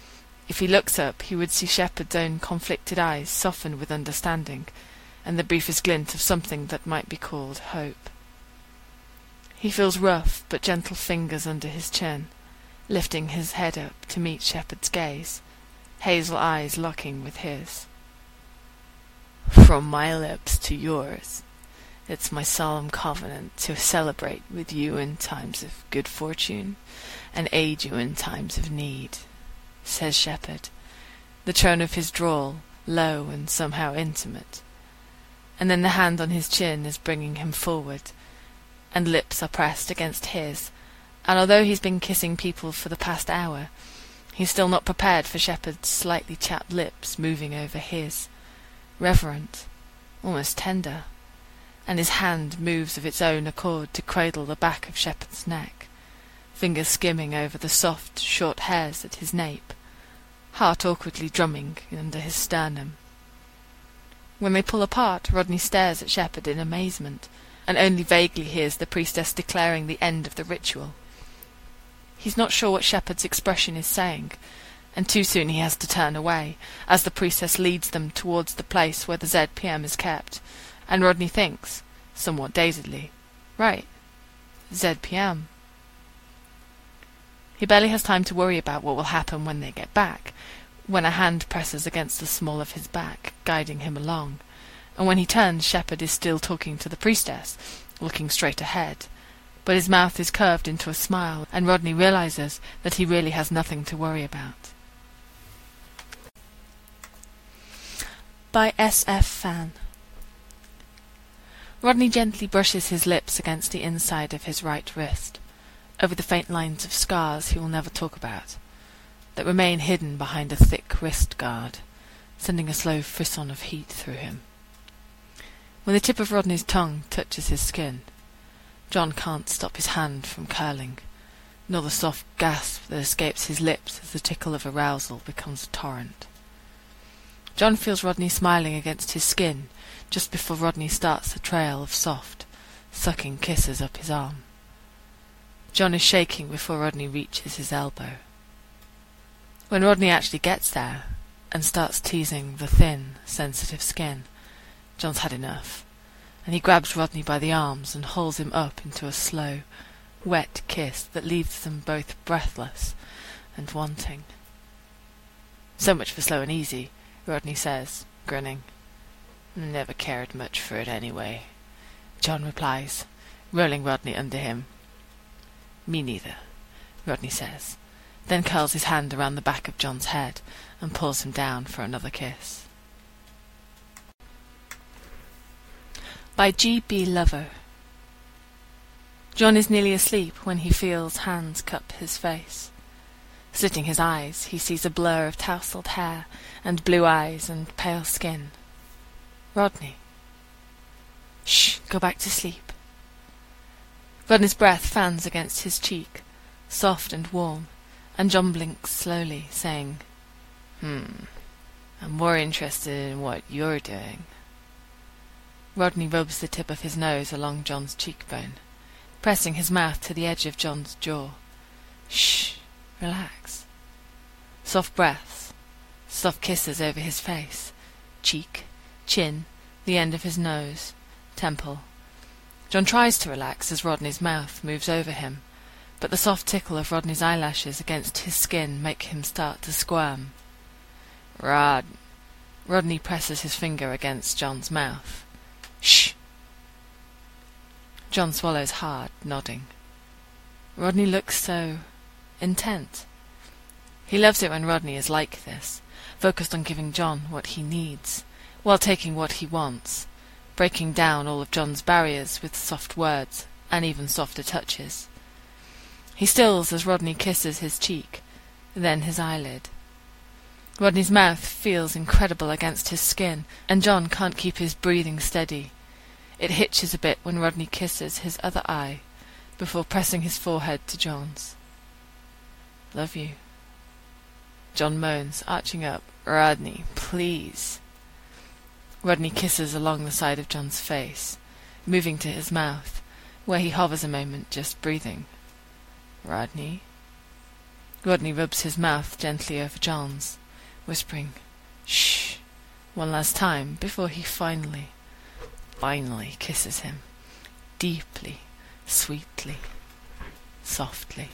If he looks up, he would see Shepherd's own conflicted eyes soften with understanding, and the briefest glint of something that might be called hope. He feels rough but gentle fingers under his chin, lifting his head up to meet Shepherd's gaze, hazel eyes locking with his. From my lips to yours, it's my solemn covenant to celebrate with you in times of good fortune, and aid you in times of need, says Shepherd, the tone of his drawl low and somehow intimate. And then the hand on his chin is bringing him forward, and lips are pressed against his, and although he's been kissing people for the past hour, he's still not prepared for Shepherd's slightly chapped lips moving over his, reverent, almost tender, and his hand moves of its own accord to cradle the back of Shepherd's neck, fingers skimming over the soft, short hairs at his nape, heart awkwardly drumming under his sternum. When they pull apart, Rodney stares at Shepherd in amazement, and only vaguely hears the priestess declaring the end of the ritual. He's not sure what Shepherd's expression is saying, and too soon he has to turn away, as the priestess leads them towards the place where the Z P M is kept, and Rodney thinks, somewhat dazedly, right, Z P M. He barely has time to worry about what will happen when they get back, when a hand presses against the small of his back, guiding him along, and when he turns, Shepherd is still talking to the priestess, looking straight ahead, but his mouth is curved into a smile, and Rodney realizes that he really has nothing to worry about. By S F Fan. Rodney gently brushes his lips against the inside of his right wrist, over the faint lines of scars he will never talk about, that remain hidden behind a thick wrist guard, sending a slow frisson of heat through him. When the tip of Rodney's tongue touches his skin, John can't stop his hand from curling, nor the soft gasp that escapes his lips as the tickle of arousal becomes a torrent. John feels Rodney smiling against his skin just before Rodney starts the trail of soft, sucking kisses up his arm. John is shaking before Rodney reaches his elbow. When Rodney actually gets there and starts teasing the thin, sensitive skin, John's had enough, and he grabs Rodney by the arms and hauls him up into a slow, wet kiss that leaves them both breathless and wanting. So much for slow and easy, Rodney says, grinning. Never cared much for it anyway, John replies, rolling Rodney under him. Me neither, Rodney says, then curls his hand around the back of John's head and pulls him down for another kiss. By G B Lover. John is nearly asleep when he feels hands cup his face. Slitting his eyes, he sees a blur of tousled hair and blue eyes and pale skin. Rodney. Shh, go back to sleep. Rodney's breath fans against his cheek, soft and warm, and John blinks slowly, saying, Hmm, I'm more interested in what you're doing. Rodney rubs the tip of his nose along John's cheekbone, pressing his mouth to the edge of John's jaw. Shh, relax. Soft breaths, soft kisses over his face, cheek, chin, the end of his nose, temple. John tries to relax as Rodney's mouth moves over him, but the soft tickle of Rodney's eyelashes against his skin make him start to squirm. Rod. Rodney presses his finger against John's mouth. Shh. John swallows hard, nodding. Rodney looks so intent. He loves it when Rodney is like this, focused on giving John what he needs, while taking what he wants, breaking down all of John's barriers with soft words and even softer touches. He stills as Rodney kisses his cheek, then his eyelid. Rodney's mouth feels incredible against his skin, and John can't keep his breathing steady. It hitches a bit when Rodney kisses his other eye, before pressing his forehead to John's. Love you. John moans, arching up. Rodney, please. Rodney kisses along the side of John's face, moving to his mouth, where he hovers a moment, just breathing. Rodney. Rodney rubs his mouth gently over John's, whispering, "Shh," one last time before he finally, finally kisses him, deeply, sweetly, softly.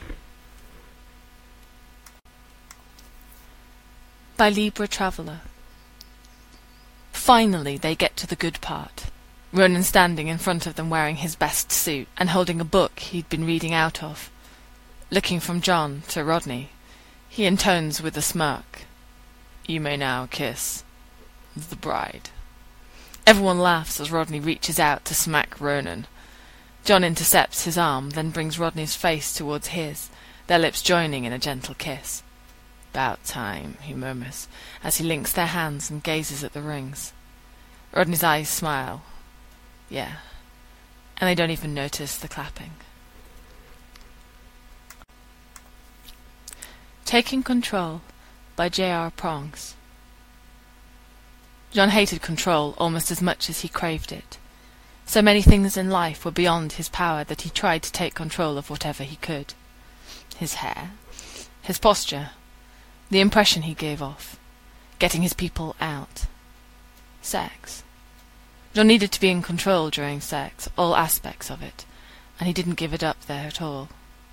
By Libra Traveller. Finally they get to the good part. Ronan standing in front of them wearing his best suit and holding a book he'd been reading out of. Looking from John to Rodney, he intones with a smirk, "You may now kiss the bride." Everyone laughs as Rodney reaches out to smack Ronan. John intercepts his arm, then brings Rodney's face towards his, their lips joining in a gentle kiss. "About time," he murmurs, as he links their hands and gazes at the rings. Rodney's eyes smile. Yeah, and they don't even notice the clapping. Taking Control by J R Prongs. John hated control almost as much as he craved it. So many things in life were beyond his power that he tried to take control of whatever he could. His hair, his posture, the impression he gave off, getting his people out. Sex. John needed to be in control during sex, all aspects of it, and he didn't give it up there at all.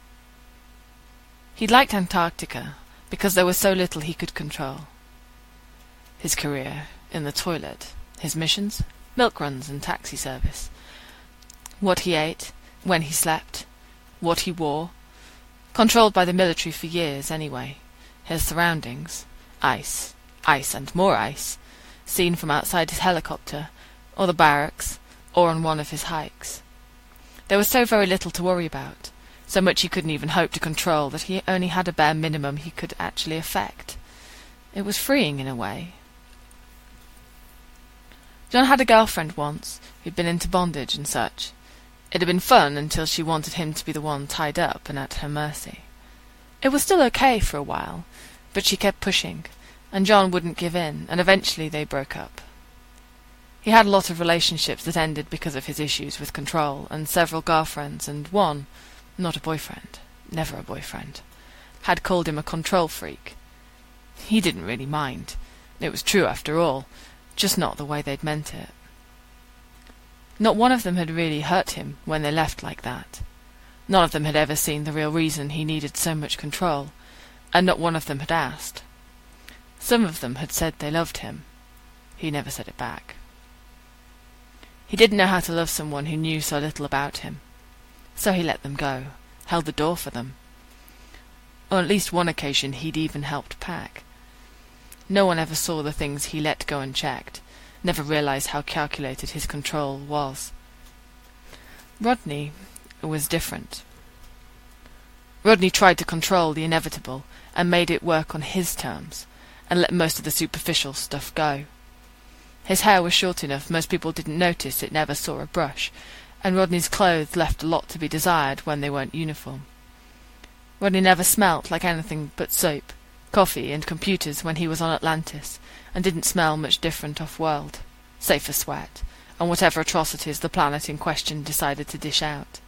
He liked Antarctica because there was so little he could control. His career, in the toilet, his missions, milk runs and taxi service. What he ate, when he slept, what he wore, controlled by the military for years anyway. His surroundings, ice, ice and more ice, seen from outside his helicopter, or the barracks, or on one of his hikes. There was so very little to worry about, so much he couldn't even hope to control that he only had a bare minimum he could actually affect. It was freeing in a way. John had a girlfriend once, who'd been into bondage and such. It had been fun until she wanted him to be the one tied up and at her mercy. It was still okay for a while, but she kept pushing, and John wouldn't give in, and eventually they broke up. He had a lot of relationships that ended because of his issues with control, and several girlfriends, and one, not a boyfriend, never a boyfriend, had called him a control freak. He didn't really mind. It was true after all, just not the way they'd meant it. Not one of them had really hurt him when they left like that. None of them had ever seen the real reason he needed so much control, and not one of them had asked. Some of them had said they loved him. He never said it back. He didn't know how to love someone who knew so little about him. So he let them go, held the door for them. On at least one occasion he'd even helped pack. No one ever saw the things he let go unchecked, never realized how calculated his control was. Rodney was different. Rodney tried to control the inevitable and made it work on his terms, and let most of the superficial stuff go. His hair was short enough most people didn't notice it never saw a brush, and Rodney's clothes left a lot to be desired when they weren't uniform. Rodney never smelt like anything but soap, coffee and computers when he was on Atlantis, and didn't smell much different off-world, save for sweat, and whatever atrocities the planet in question decided to dish out.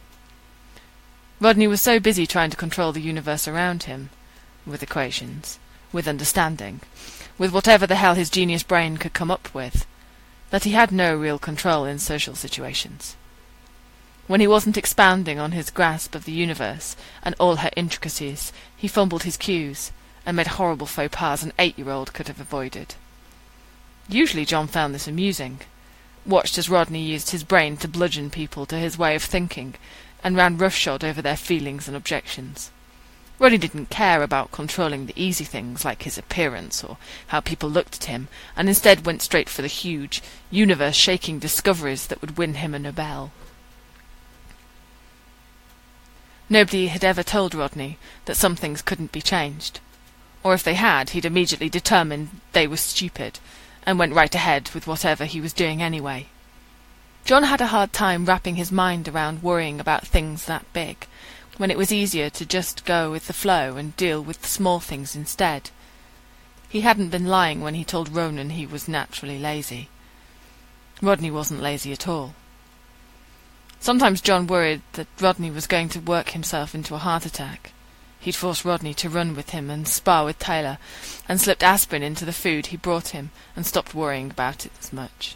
Rodney was so busy trying to control the universe around him, with equations, with understanding, with whatever the hell his genius brain could come up with, that he had no real control in social situations. When he wasn't expounding on his grasp of the universe and all her intricacies, he fumbled his cues, and made horrible faux pas an eight-year-old could have avoided. Usually John found this amusing, watched as Rodney used his brain to bludgeon people to his way of thinking, and ran roughshod over their feelings and objections. Rodney didn't care about controlling the easy things like his appearance or how people looked at him, and instead went straight for the huge, universe-shaking discoveries that would win him a Nobel. Nobody had ever told Rodney that some things couldn't be changed, or if they had, he'd immediately determined they were stupid, and went right ahead with whatever he was doing anyway. John had a hard time wrapping his mind around worrying about things that big, when it was easier to just go with the flow and deal with the small things instead. He hadn't been lying when he told Ronan he was naturally lazy. Rodney wasn't lazy at all. Sometimes John worried that Rodney was going to work himself into a heart attack. He'd forced Rodney to run with him and spar with Tyler, and slipped aspirin into the food he brought him, and stopped worrying about it as much.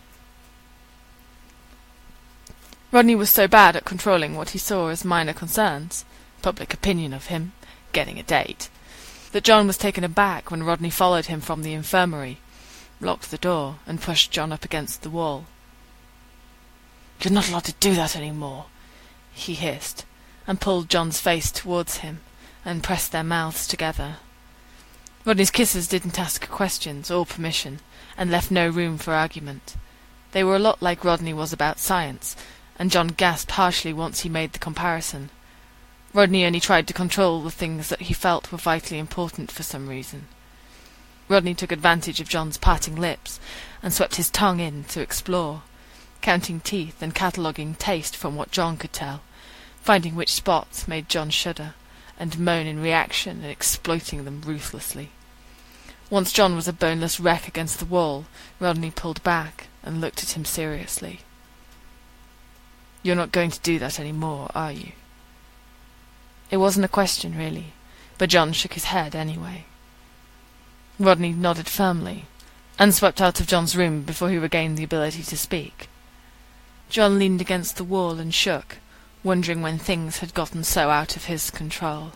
Rodney was so bad at controlling what he saw as minor concerns, public opinion of him, getting a date, that John was taken aback when Rodney followed him from the infirmary, locked the door, and pushed John up against the wall. "You're not allowed to do that any more," he hissed, and pulled John's face towards him, and pressed their mouths together. Rodney's kisses didn't ask questions or permission, and left no room for argument. They were a lot like Rodney was about science, and John gasped harshly once he made the comparison. Rodney only tried to control the things that he felt were vitally important for some reason. Rodney took advantage of John's parting lips, and swept his tongue in to explore, counting teeth and cataloguing taste from what John could tell, finding which spots made John shudder, and moan in reaction, and exploiting them ruthlessly. Once John was a boneless wreck against the wall, Rodney pulled back and looked at him seriously. "You're not going to do that any more, are you?" It wasn't a question, really, but John shook his head anyway. Rodney nodded firmly, and swept out of John's room before he regained the ability to speak. John leaned against the wall and shook, wondering when things had gotten so out of his control.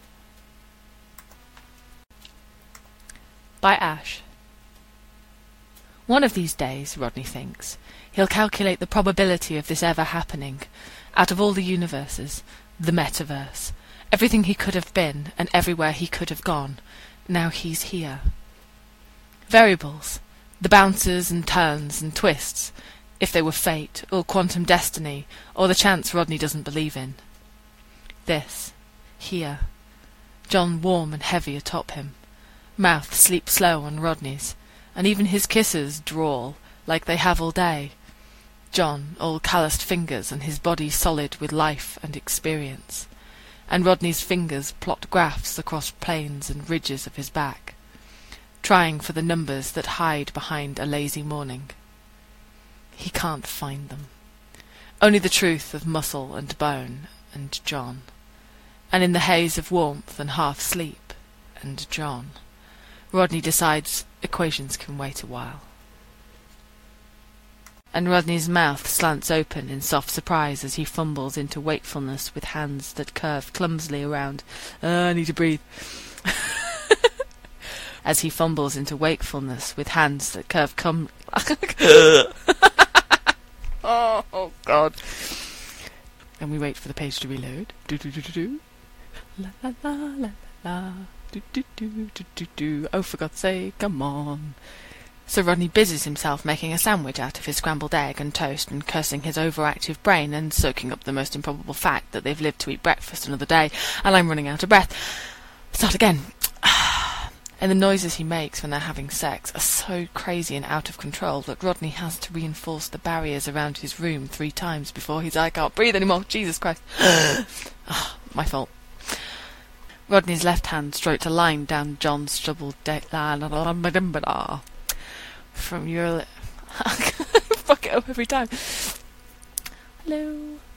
By Ash. One of these days, Rodney thinks, he'll calculate the probability of this ever happening, out of all the universes, the metaverse, everything he could have been, and everywhere he could have gone. Now he's here. Variables, the bounces and turns and twists, if they were fate, or quantum destiny, or the chance Rodney doesn't believe in. This, here, John warm and heavy atop him, mouth sleep slow on Rodney's, and even his kisses drawl, like they have all day. John all calloused fingers, and his body solid with life and experience, and Rodney's fingers plot graphs across planes and ridges of his back, trying for the numbers that hide behind a lazy morning. He can't find them. Only the truth of muscle and bone and John, and in the haze of warmth and half-sleep and John, Rodney decides equations can wait a while. And Rodney's mouth slants open in soft surprise as he fumbles into wakefulness with hands that curve clumsily around. Uh, I need to breathe. As he fumbles into wakefulness with hands that curve cum... oh, oh, God. And we wait for the page to reload. Do-do-do-do-do. La la la la la. Do-do-do-do-do-do. Oh, for God's sake, come on. So Rodney busies himself making a sandwich out of his scrambled egg and toast, and cursing his overactive brain, and soaking up the most improbable fact that they've lived to eat breakfast another day, and I'm running out of breath. Start again. And the noises he makes when they're having sex are so crazy and out of control that Rodney has to reinforce the barriers around his room three times before he's I can't breathe anymore. Jesus Christ. Oh, my fault. Rodney's left hand stroked a line down John's stubbled de- la la la la la la. From your li- fuck it up every time. Hello.